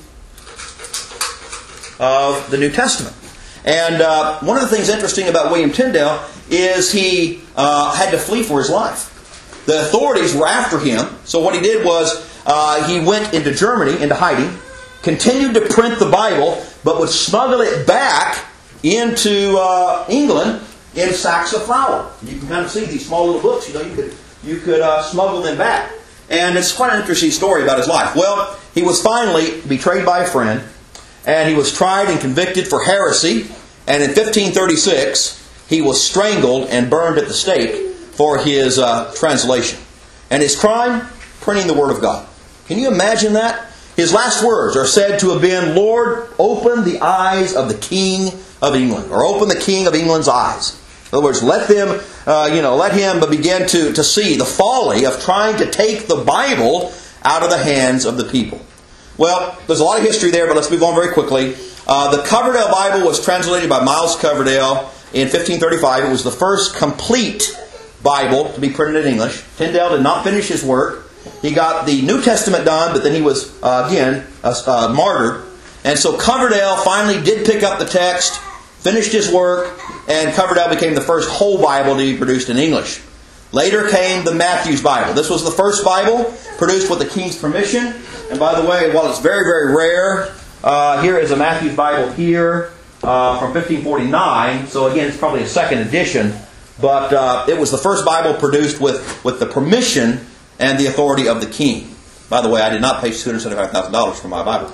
of the New Testament. And one of the things interesting about William Tyndale is he had to flee for his life. The authorities were after him, so what he did was he went into Germany, into hiding, continued to print the Bible, but would smuggle it back into England in sacks of flour. You can kind of see these small little books, you could smuggle them back. And it's quite an interesting story about his life. Well, he was finally betrayed by a friend, and he was tried and convicted for heresy, and in 1536 he was strangled and burned at the stake for his translation. And his crime? Printing the Word of God. Can you imagine that? His last words are said to have been, "Lord, open the eyes of the King of England," or "open the King of England's eyes." In other words, let him begin to see the folly of trying to take the Bible out of the hands of the people. Well, there's a lot of history there, but let's move on very quickly. The Coverdale Bible was translated by Miles Coverdale in 1535. It was the first complete Bible to be printed in English. Tyndale did not finish his work. He got the New Testament done, but then he was, martyred. And so Coverdale finally did pick up the text, finished his work, and Coverdale became the first whole Bible to be produced in English. Later came the Matthew's Bible. This was the first Bible produced with the king's permission. And by the way, while it's very, very rare, here is a Matthew's Bible here from 1549. So again, it's probably a second edition. But it was the first Bible produced with the permission and the authority of the king. By the way, I did not pay $275,000 for my Bible.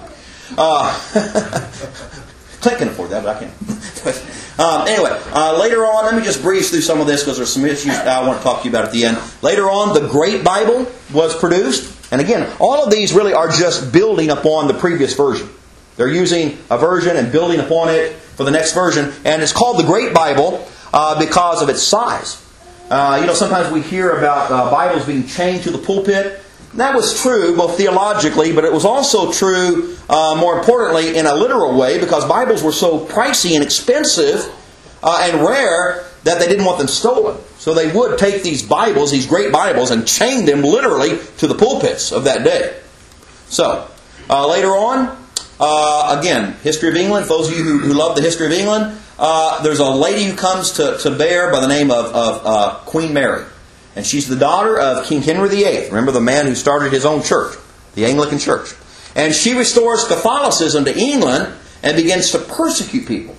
Clint can afford that, but I can't. Anyway, later on, let me just breeze through some of this because there's some issues I want to talk to you about at the end. Later on, the Great Bible was produced. And again, all of these really are just building upon the previous version. They're using a version and building upon it for the next version. And it's called the Great Bible because of its size. Sometimes we hear about Bibles being chained to the pulpit. That was true, both theologically, but it was also true, more importantly, in a literal way, because Bibles were so pricey and expensive and rare that they didn't want them stolen. So they would take these Bibles, these great Bibles, and chain them literally to the pulpits of that day. So, later on, again, history of England. For those of you who love the history of England, there's a lady who comes to bear by the name of Queen Mary. And she's the daughter of King Henry VIII. Remember the man who started his own church, the Anglican Church. And she restores Catholicism to England and begins to persecute people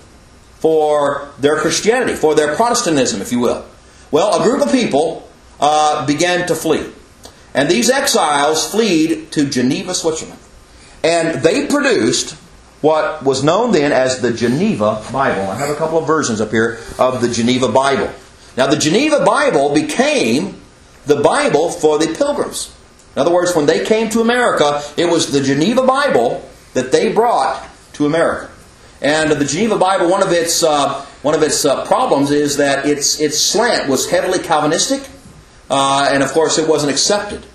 for their Christianity, for their Protestantism, if you will. Well, a group of people began to flee. And these exiles fled to Geneva, Switzerland. And they produced what was known then as the Geneva Bible. I have a couple of versions up here of the Geneva Bible. Now, the Geneva Bible became the Bible for the pilgrims. In other words, when they came to America, it was the Geneva Bible that they brought to America. And the Geneva Bible, one of its problems is that its slant was heavily Calvinistic, and of course it wasn't accepted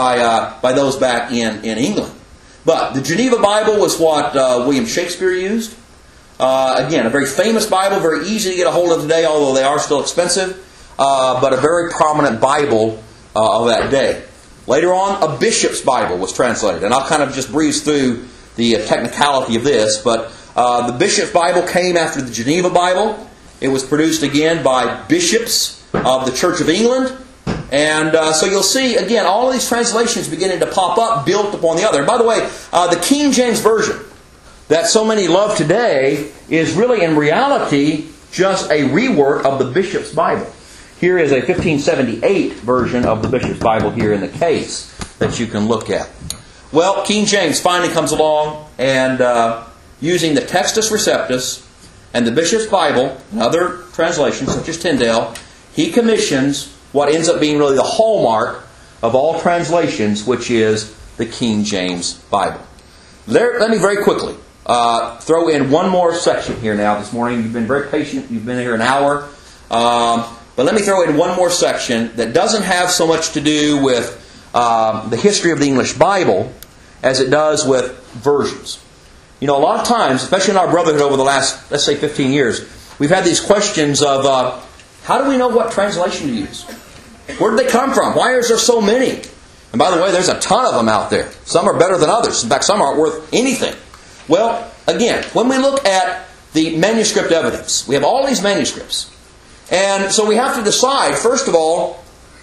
by those back in England. But the Geneva Bible was what William Shakespeare used. Again, a very famous Bible, very easy to get a hold of today, although they are still expensive, but a very prominent Bible of that day. Later on, a bishop's Bible was translated, and I'll kind of just breeze through the technicality of this, but the bishop's Bible came after the Geneva Bible. It was produced again by bishops of the Church of England, and so you'll see, again, all of these translations beginning to pop up, built upon the other. And by the way, the King James Version that so many love today is really in reality just a rework of the Bishop's Bible. Here is a 1578 version of the Bishop's Bible here in the case that you can look at. Well, King James finally comes along and using the Textus Receptus and the Bishop's Bible and other translations such as Tyndale, he commissions what ends up being really the hallmark of all translations, which is the King James Bible. Let me very quickly throw in one more section here now this morning. You've been very patient. You've been here an hour. But let me throw in one more section that doesn't have so much to do with the history of the English Bible as it does with versions. You know, a lot of times, especially in our brotherhood over the last, let's say, 15 years, we've had these questions of how do we know what translation to use? Where did they come from? Why is there so many? And by the way, there's a ton of them out there. Some are better than others. In fact, some aren't worth anything. Well, again, when we look at the manuscript evidence, we have all these manuscripts. And so we have to decide, first of all,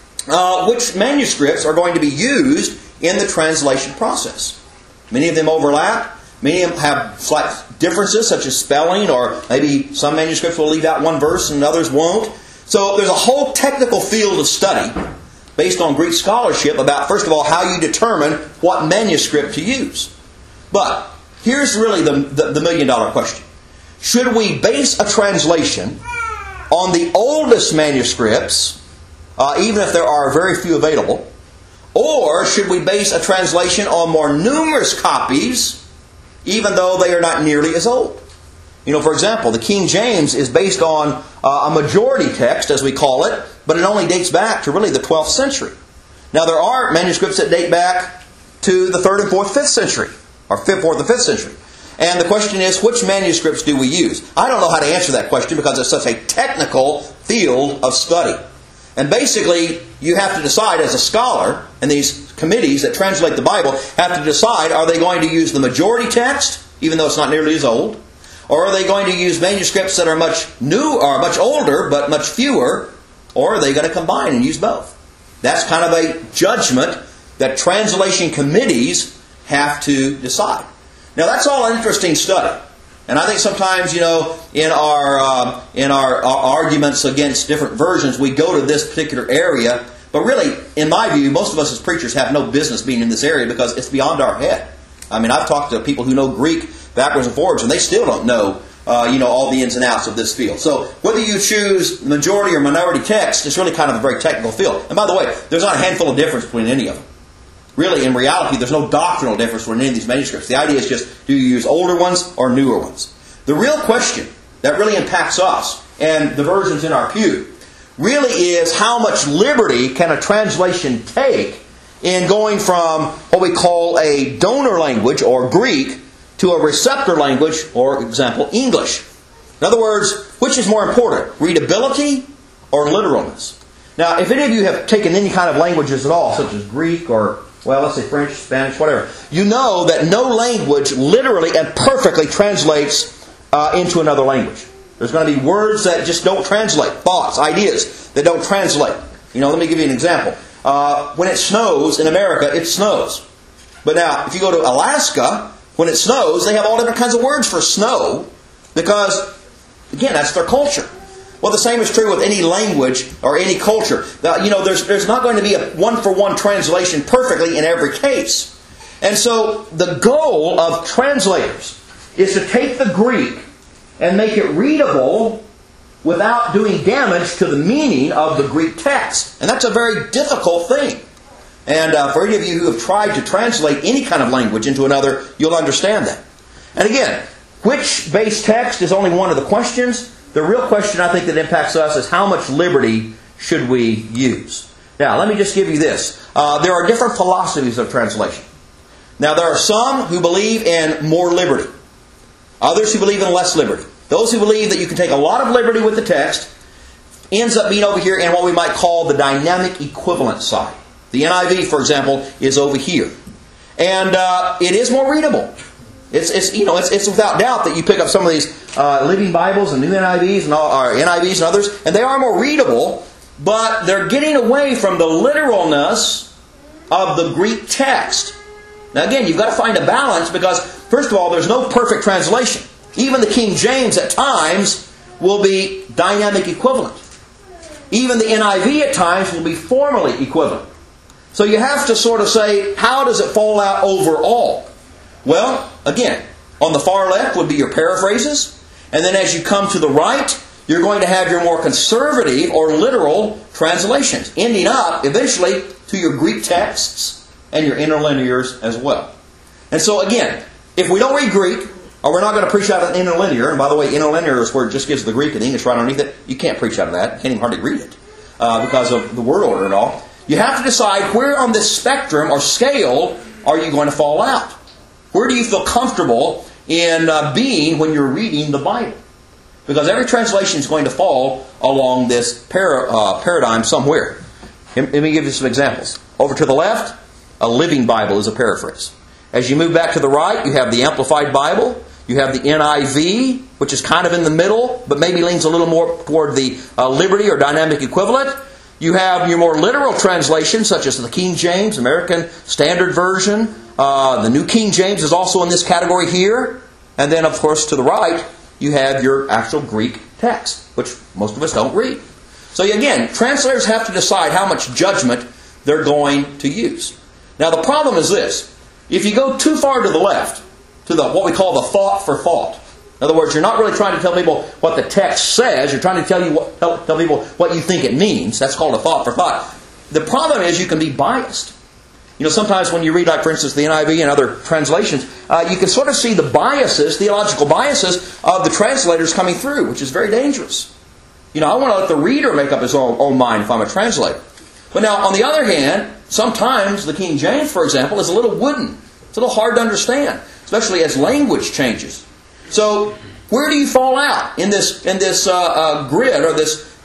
which manuscripts are going to be used in the translation process. Many of them overlap. Many of them have slight differences, such as spelling, or maybe some manuscripts will leave out one verse and others won't. So there's a whole technical field of study based on Greek scholarship about, first of all, how you determine what manuscript to use. But here's really the million-dollar question. Should we base a translation on the oldest manuscripts, even if there are very few available, or should we base a translation on more numerous copies, even though they are not nearly as old? You know, for example, the King James is based on a majority text, as we call it, but it only dates back to really the 12th century. Now, there are manuscripts that date back to the 3rd and 4th, 5th century, or 5th, 4th, and 5th century. And the question is, which manuscripts do we use? I don't know how to answer that question because it's such a technical field of study. And basically, you have to decide as a scholar, and these committees that translate the Bible have to decide, are they going to use the majority text, even though it's not nearly as old? Or are they going to use manuscripts that are much much older, but much fewer? Or are they going to combine and use both? That's kind of a judgment that translation committees have to decide. Now, that's all an interesting study. And I think sometimes, you know, in our arguments against different versions, we go to this particular area. But really, in my view, most of us as preachers have no business being in this area because it's beyond our head. I mean, I've talked to people who know Greek backwards and forwards, and they still don't know, all the ins and outs of this field. So whether you choose majority or minority text, it's really kind of a very technical field. And by the way, there's not a handful of difference between any of them. Really, in reality, there's no doctrinal difference between any of these manuscripts. The idea is just, do you use older ones or newer ones? The real question that really impacts us and the versions in our pew really is how much liberty can a translation take in going from what we call a donor language, or Greek, to a receptor language, or, example, English. In other words, which is more important, readability or literalness? Now, if any of you have taken any kind of languages at all, such as Greek or well, let's say French, Spanish, whatever, you know that no language literally and perfectly translates into another language. There's going to be words that just don't translate, thoughts, ideas that don't translate. Let me give you an example. When it snows in America, it snows. But now, if you go to Alaska, when it snows, they have all different kinds of words for snow because, again, that's their culture. Well, the same is true with any language or any culture. There's not going to be a one-for-one translation perfectly in every case. And so the goal of translators is to take the Greek and make it readable without doing damage to the meaning of the Greek text. And that's a very difficult thing. And for any of you who have tried to translate any kind of language into another, you'll understand that. And again, which base text is only one of the questions. The real question I think that impacts us is how much liberty should we use? Now, let me just give you this. There are different philosophies of translation. Now, there are some who believe in more liberty. Others who believe in less liberty. Those who believe that you can take a lot of liberty with the text ends up being over here in what we might call the dynamic equivalent side. The NIV, for example, is over here. And it is more readable. It's without doubt that you pick up some of these Living Bibles and New NIVs and NIVs and others, and they are more readable, but they're getting away from the literalness of the Greek text. Now again, you've got to find a balance because, first of all, there's no perfect translation. Even the King James at times will be dynamic equivalent. Even the NIV at times will be formally equivalent. So you have to sort of say, how does it fall out overall? Well, again, on the far left would be your paraphrases. And then as you come to the right, you're going to have your more conservative or literal translations, ending up eventually to your Greek texts and your interlinears as well. And so again, if we don't read Greek, or we're not going to preach out of an interlinear, and by the way, interlinear is where it just gives the Greek and English right underneath it. You can't preach out of that. You can't even hardly read it because of the word order and all. You have to decide where on this spectrum or scale are you going to fall out. Where do you feel comfortable in being when you're reading the Bible? Because every translation is going to fall along this paradigm somewhere. Let me give you some examples. Over to the left, a Living Bible is a paraphrase. As you move back to the right, you have the Amplified Bible. You have the NIV, which is kind of in the middle, but maybe leans a little more toward the Liberty or Dynamic Equivalent. You have your more literal translations, such as the King James, American Standard Version. The New King James is also in this category here. And then, of course, to the right, you have your actual Greek text, which most of us don't read. So again, translators have to decide how much judgment they're going to use. Now, the problem is this. If you go too far to the left, to what we call the thought for thought. In other words, you're not really trying to tell people what the text says. You're trying to tell people what you think it means. That's called a thought for thought. The problem is you can be biased. Sometimes when you read, like, for instance, the NIV and other translations, you can sort of see the biases, theological biases of the translators coming through, which is very dangerous. I want to let the reader make up his own mind if I'm a translator. But now, on the other hand, sometimes the King James, for example, is a little wooden. It's a little hard to understand, especially as language changes. So, where do you fall out in this grid or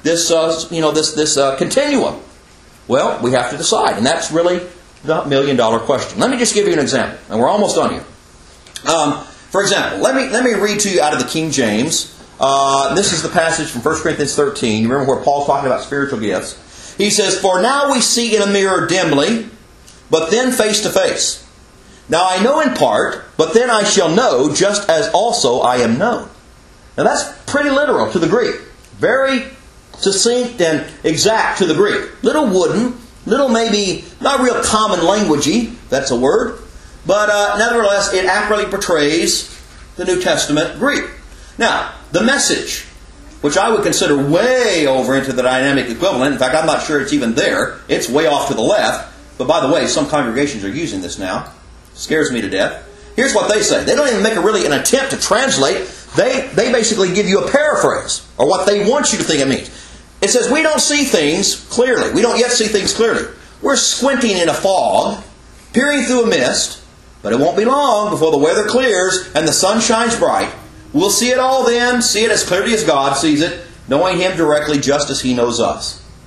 this continuum? Well, we have to decide, and that's really the $1,000,000 question. Let me just give you an example, and we're almost done here. For example, let me read to you out of the King James. This is the passage from 1 Corinthians 13. You remember where Paul's talking about spiritual gifts. He says, "For now we see in a mirror dimly, but then face to face. Now I know in part, but then I shall know, just as also I am known." Now that's pretty literal to the Greek. Very succinct and exact to the Greek. Little wooden, little maybe not real common languagey, that's a word. But nevertheless, it accurately portrays the New Testament Greek. Now, the Message, which I would consider way over into the dynamic equivalent. In fact, I'm not sure it's even there. It's way off to the left. But by the way, some congregations are using this now. Scares me to death. Here's what they say. They don't even make an attempt to translate. They basically give you a paraphrase, or what they want you to think it means. It says, "We don't see things clearly. We don't yet see things clearly. We're squinting in a fog, peering through a mist, but it won't be long before the weather clears and the sun shines bright. We'll see it all then, see it as clearly as God sees it, knowing Him directly just as He knows us."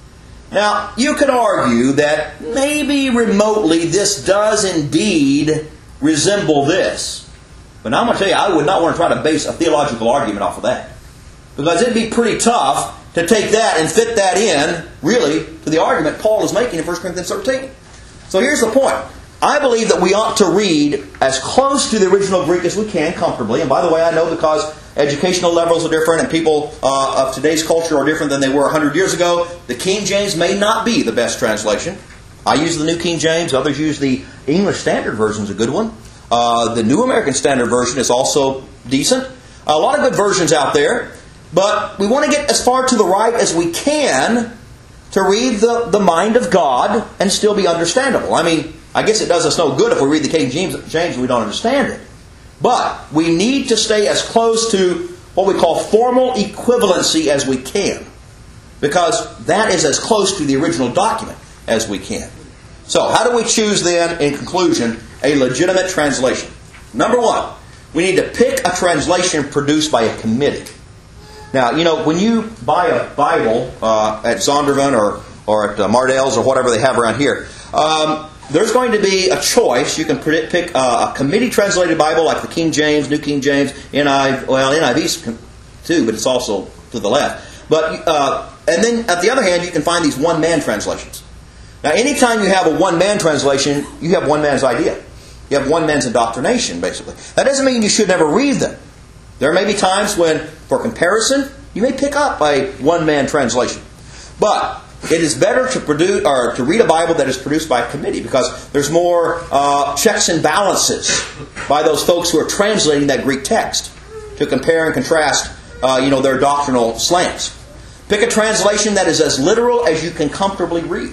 Now, you could argue that maybe remotely this does indeed resemble this. But now I'm going to tell you, I would not want to try to base a theological argument off of that. Because it'd be pretty tough to take that and fit that in, really, to the argument Paul is making in 1 Corinthians 13. So here's the point. I believe that we ought to read as close to the original Greek as we can comfortably. And by the way, I know because educational levels are different and people of today's culture are different than they were 100 years ago, the King James may not be the best translation. I use the New King James. Others use the English Standard Version is a good one. The New American Standard Version is also decent. A lot of good versions out there. But we want to get as far to the right as we can to read the mind of God and still be understandable. I mean, I guess it does us no good if we read the King James and we don't understand it. But we need to stay as close to what we call formal equivalency as we can. Because that is as close to the original document as we can. So, how do we choose then, in conclusion, a legitimate translation? Number one, we need to pick a translation produced by a committee. Now, you know, when you buy a Bible at Zondervan or at Mardell's or whatever they have around here, there's going to be a choice. You can pick a committee-translated Bible like the King James, New King James, NIV's too, but it's also to the left. But and then, at the other hand, you can find these one-man translations. Now, anytime you have a one-man translation, you have one man's idea. You have one man's indoctrination, basically. That doesn't mean you should never read them. There may be times when, for comparison, you may pick up a one-man translation. But it is better to produce or to read a Bible that is produced by a committee because there's more checks and balances by those folks who are translating that Greek text to compare and contrast, their doctrinal slants. Pick a translation that is as literal as you can comfortably read.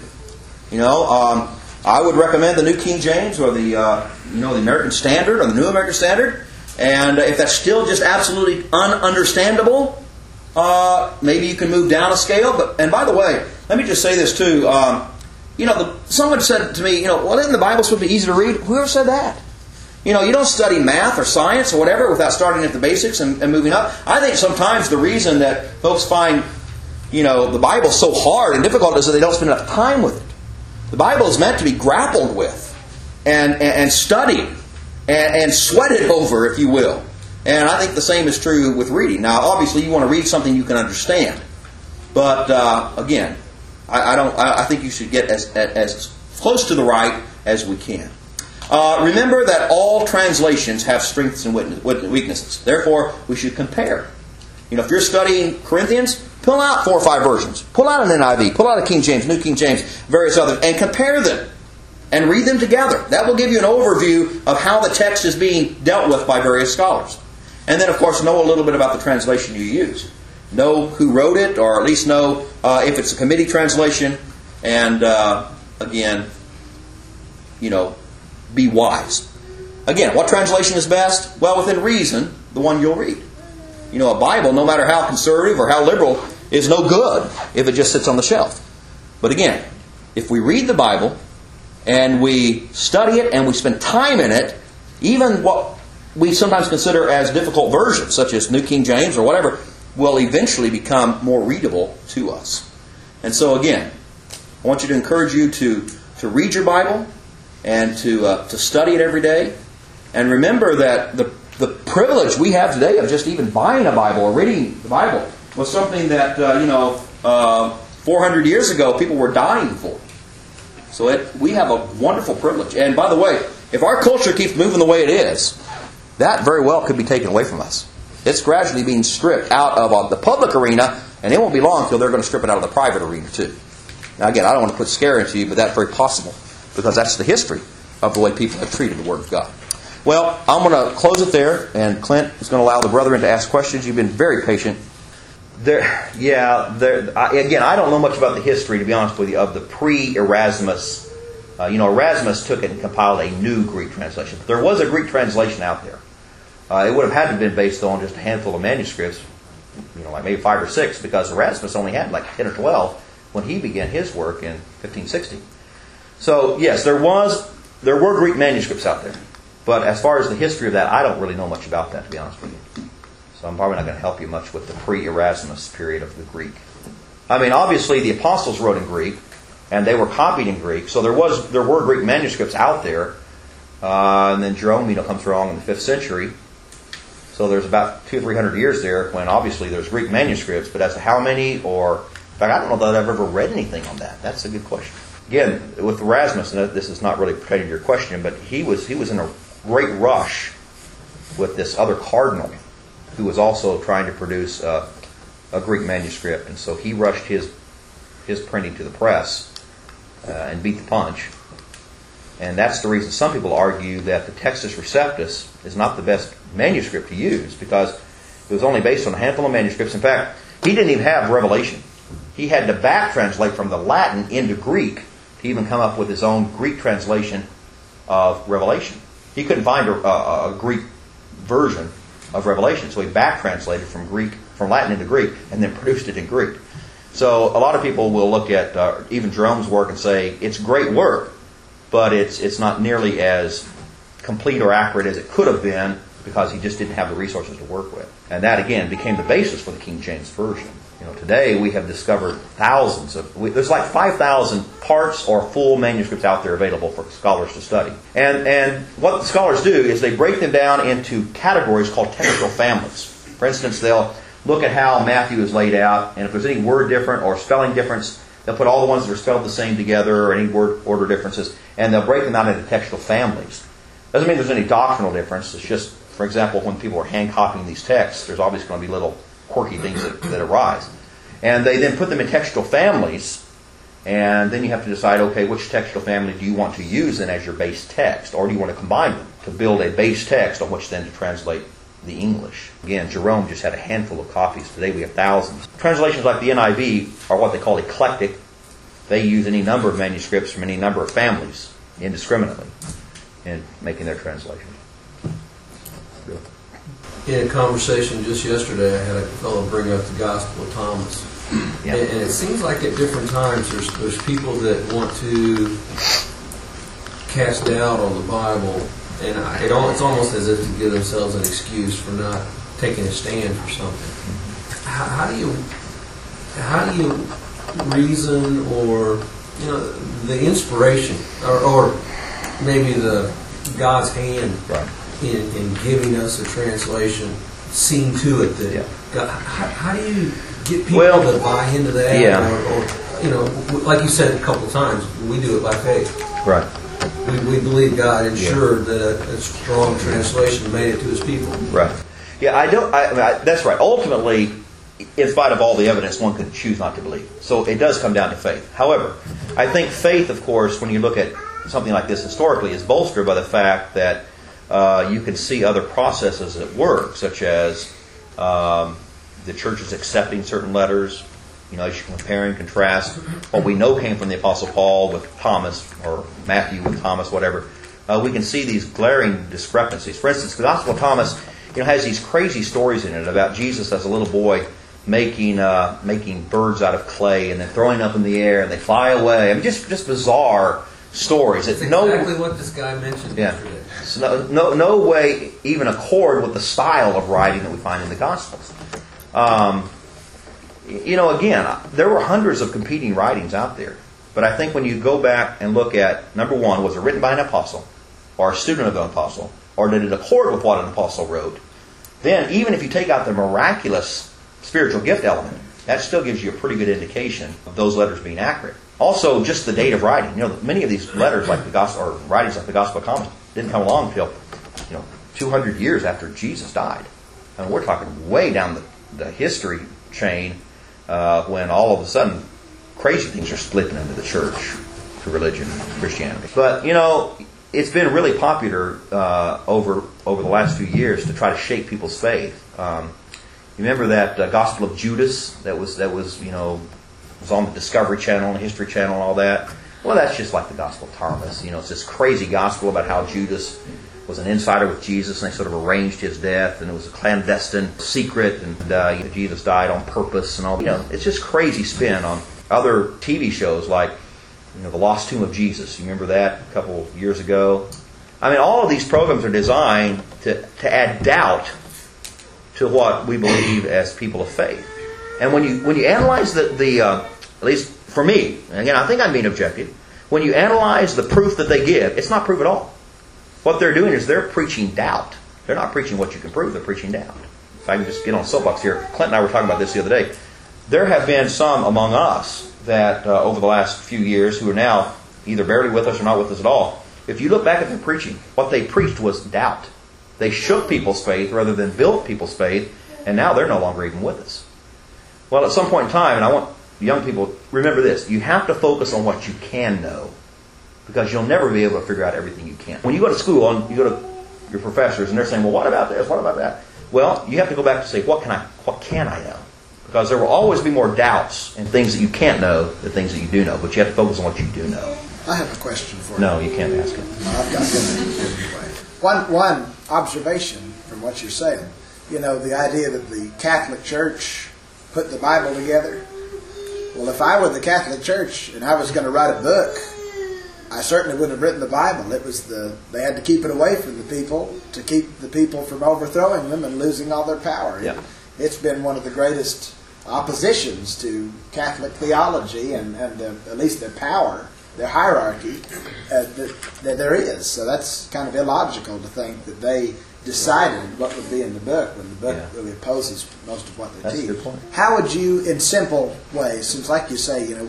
I would recommend the New King James or the American Standard or the New American Standard. And if that's still just absolutely ununderstandable, maybe you can move down a scale. And by the way, let me just say this too. Someone said to me, isn't the Bible supposed to be easy to read? Whoever said that? You don't study math or science or whatever without starting at the basics and moving up. I think sometimes the reason that folks find, the Bible so hard and difficult is that they don't spend enough time with it. The Bible is meant to be grappled with and studied and sweated over, if you will. And I think the same is true with reading. Now, obviously, you want to read something you can understand. But, again, I think you should get as close to the right as we can. Remember that all translations have strengths and weaknesses. Therefore, we should compare. If you're studying Corinthians, pull out 4 or 5 versions. Pull out an NIV. Pull out a King James, New King James, various others, and compare them. And read them together. That will give you an overview of how the text is being dealt with by various scholars. And then, of course, know a little bit about the translation you use. Know who wrote it, or at least know if it's a committee translation. And, again, be wise. Again, what translation is best? Well, within reason, the one you'll read. A Bible, no matter how conservative or how liberal, is no good if it just sits on the shelf. But again, if we read the Bible and we study it and we spend time in it, even what we sometimes consider as difficult versions, such as New King James or whatever, will eventually become more readable to us. And so again, I want you to encourage you to read your Bible and to study it every day. And remember that the privilege we have today of just even buying a Bible or reading the Bible was something that, 400 years ago people were dying for. So we have a wonderful privilege. And by the way, if our culture keeps moving the way it is, that very well could be taken away from us. It's gradually being stripped out of the public arena, and it won't be long until they're going to strip it out of the private arena too. Now again, I don't want to put scare into you, but that's very possible, because that's the history of the way people have treated the Word of God. Well, I'm going to close it there, and Clint is going to allow the brethren to ask questions. You've been very patient. Again, I don't know much about the history, to be honest with you, of the pre-Erasmus. Erasmus took it and compiled a new Greek translation. There was a Greek translation out there. It would have had to have been based on just a handful of manuscripts, like maybe 5 or 6, because Erasmus only had like 10 or 12 when he began his work in 1560. So, yes, there were Greek manuscripts out there. But as far as the history of that, I don't really know much about that, to be honest with you. So I'm probably not going to help you much with the pre-Erasmus period of the Greek. I mean, obviously the apostles wrote in Greek, and they were copied in Greek, so there were Greek manuscripts out there. And then Jerome, comes along in the 5th century. So there's about 200 or 300 years there when obviously there's Greek manuscripts, but as to how many, or in fact, I don't know that I've ever read anything on that. That's a good question. Again, with Erasmus, and this is not really pertaining to your question, but he was in a great rush with this other cardinal who was also trying to produce a Greek manuscript, and so he rushed his printing to the press and beat the punch. And that's the reason some people argue that the Textus Receptus is not the best manuscript to use, because it was only based on a handful of manuscripts. In fact, he didn't even have Revelation. He had to back translate from the Latin into Greek to even come up with his own Greek translation of Revelation. He couldn't find a Greek version of Revelation, so he back translated from Latin into Greek and then produced it in Greek. So a lot of people will look at even Jerome's work and say it's great work, but it's not nearly as complete or accurate as it could have been because he just didn't have the resources to work with. And that, again, became the basis for the King James Version. Today we have discovered there's like 5,000 parts or full manuscripts out there available for scholars to study. And what the scholars do is they break them down into categories called textual families. For instance, they'll look at how Matthew is laid out, and if there's any word different or spelling difference, they'll put all the ones that are spelled the same together or any word order differences, and they'll break them out into textual families. Doesn't mean there's any doctrinal difference. It's just, for example, when people are hand copying these texts, there's obviously going to be little quirky things that arise. And they then put them in textual families, and then you have to decide, okay, which textual family do you want to use then as your base text, or do you want to combine them to build a base text on which then to translate the English? Again, Jerome just had a handful of copies. Today we have thousands. Translations like the NIV are what they call eclectic. They use any number of manuscripts from any number of families indiscriminately in making their translation. In a conversation just yesterday, I had a fellow bring up the Gospel of Thomas. Yeah. And it seems like at different times there's people that want to cast doubt on the Bible, and it's almost as if to give themselves an excuse for not taking a stand for something. How do you reason, or the inspiration, or maybe the God's hand in giving us a translation, seen to it that God, how do you get people to buy into that? Yeah. Or like you said a couple of times, we do it by faith. Right. We believe God ensured that a strong translation made it to His people. Right. Yeah, that's right. Ultimately, in spite of all the evidence, one could choose not to believe. So it does come down to faith. However, I think faith, of course, when you look at something like this historically, is bolstered by the fact that you can see other processes at work, such as the churches accepting certain letters. As you compare and contrast what we know came from the Apostle Paul with Thomas, or Matthew with Thomas, whatever, we can see these glaring discrepancies. For instance, the Gospel of Thomas has these crazy stories in it about Jesus as a little boy making birds out of clay and then throwing them up in the air and they fly away. I mean, just bizarre stories. That's exactly what this guy mentioned yesterday. So no way even accord with the style of writing that we find in the Gospels. Again, there were hundreds of competing writings out there. But I think when you go back and look at, number one, was it written by an apostle or a student of an apostle, or did it accord with what an apostle wrote? Then, even if you take out the miraculous spiritual gift element, that still gives you a pretty good indication of those letters being accurate. Also, just the date of writing. Many of these letters, like the gospel, or writings like the Gospel of Thomas, didn't come along until 200 years after Jesus died. I mean, we're talking way down the history chain when all of a sudden crazy things are splitting into the church, to religion, Christianity. But it's been really popular over the last few years to try to shape people's faith. You remember that Gospel of Judas that was on the Discovery Channel and the History Channel and all that? Well, that's just like the Gospel of Thomas. It's this crazy gospel about how Judas was an insider with Jesus and they sort of arranged his death, and it was a clandestine secret, and Jesus died on purpose and all. It's just crazy spin on other TV shows like The Lost Tomb of Jesus. You remember that a couple years ago? I mean, all of these programs are designed to add doubt to what we believe as people of faith. And when you analyze at least for me, and again, I think I'm being objective, when you analyze the proof that they give, it's not proof at all. What they're doing is they're preaching doubt. They're not preaching what you can prove, they're preaching doubt. If I can just get on a soapbox here, Clint and I were talking about this the other day. There have been some among us that over the last few years who are now either barely with us or not with us at all. If you look back at their preaching, what they preached was doubt. They shook people's faith rather than built people's faith, and now they're no longer even with us. Well, at some point in time, and I want young people to remember this, you have to focus on what you can know, because you'll never be able to figure out everything you can. When you go to school and you go to your professors and they're saying, well, what about this? What about that? Well, you have to go back to say, what can I know? Because there will always be more doubts and things that you can't know than things that you do know. But you have to focus on what you do know. I have a question for you. No, you can't ask it. I've got one anyway. One observation from what you're saying. You know, the idea that the Catholic Church put the Bible together. Well, if I were the Catholic Church and I was going to write a book, I certainly wouldn't have written the Bible. They had to keep it away from the people to keep the people from overthrowing them and losing all their power. Yeah. It's been one of the greatest oppositions to Catholic theology and at least their power, their hierarchy, that there is. So that's kind of illogical to think that they decided what would be in the book when the book really opposes most of what they teach. That's a good point. How would you, in simple ways, since like you say, you know,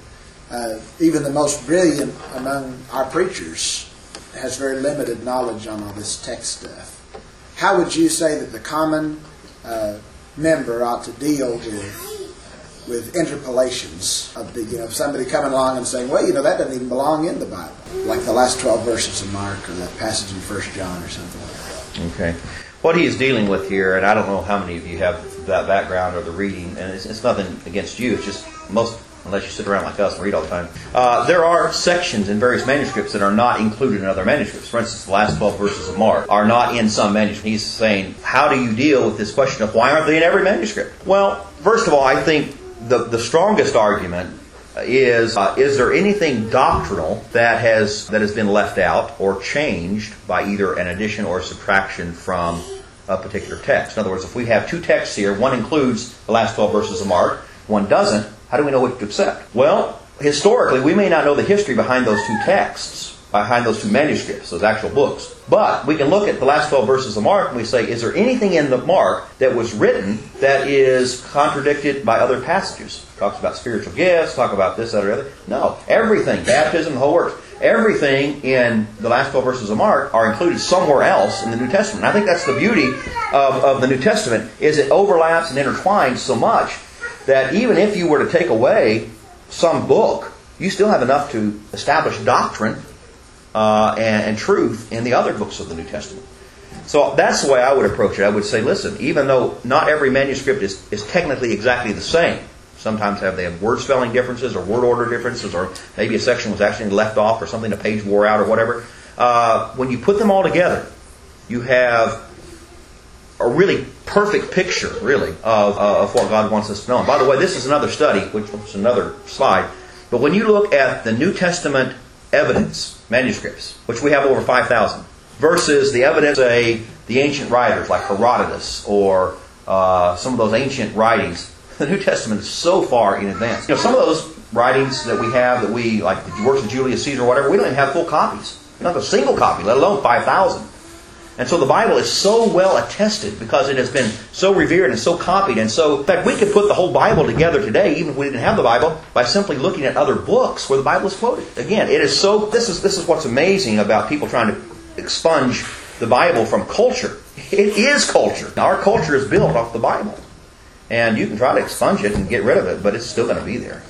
even the most brilliant among our preachers has very limited knowledge on all this text stuff. How would you say that the common member ought to deal with interpolations of somebody coming along and saying, well, you know, that doesn't even belong in the Bible, like the last 12 verses of Mark or that passage in 1 John or something like that. Okay. What he is dealing with here, and I don't know how many of you have that background or the reading, and it's nothing against you, it's just most, unless you sit around like us and read all the time, there are sections in various manuscripts that are not included in other manuscripts. For instance, the last 12 verses of Mark are not in some manuscripts. He's saying, how do you deal with this question of why aren't they in every manuscript? Well, first of all, I think the strongest argument is there anything doctrinal that has been left out or changed by either an addition or a subtraction from a particular text? In other words, if we have two texts here, one includes the last 12 verses of Mark, one doesn't, how do we know what to accept? Well, historically, we may not know the history behind those two texts, behind those two manuscripts, those actual books. But we can look at the last 12 verses of Mark and we say, is there anything in the Mark that was written that is contradicted by other passages? Talks about spiritual gifts, talk about this, that, or other. No. Everything, baptism, the whole works, everything in the last 12 verses of Mark are included somewhere else in the New Testament. And I think that's the beauty of the New Testament, is it overlaps and intertwines so much that even if you were to take away some book, you still have enough to establish doctrine and truth in the other books of the New Testament. So that's the way I would approach it. I would say, listen, even though not every manuscript is technically exactly the same, sometimes they have word spelling differences or word order differences, or maybe a section was actually left off or something, a page wore out or whatever. When you put them all together, you have a really perfect picture, really, of what God wants us to know. And by the way, this is another study, which is another slide. But when you look at the New Testament evidence, manuscripts, which we have over 5,000, versus the evidence of the ancient writers like Herodotus or some of those ancient writings, the New Testament is so far in advance. You know, some of those writings that we have, like the works of Julius Caesar or whatever, we don't even have full copies. We don't have a single copy, let alone 5,000. And so the Bible is so well attested because it has been so revered and so copied. And so, in fact, we could put the whole Bible together today, even if we didn't have the Bible, by simply looking at other books where the Bible is quoted. Again, it is so. This is what's amazing about people trying to expunge the Bible from culture. It is culture. Now, our culture is built off the Bible. And you can try to expunge it and get rid of it, but it's still going to be there.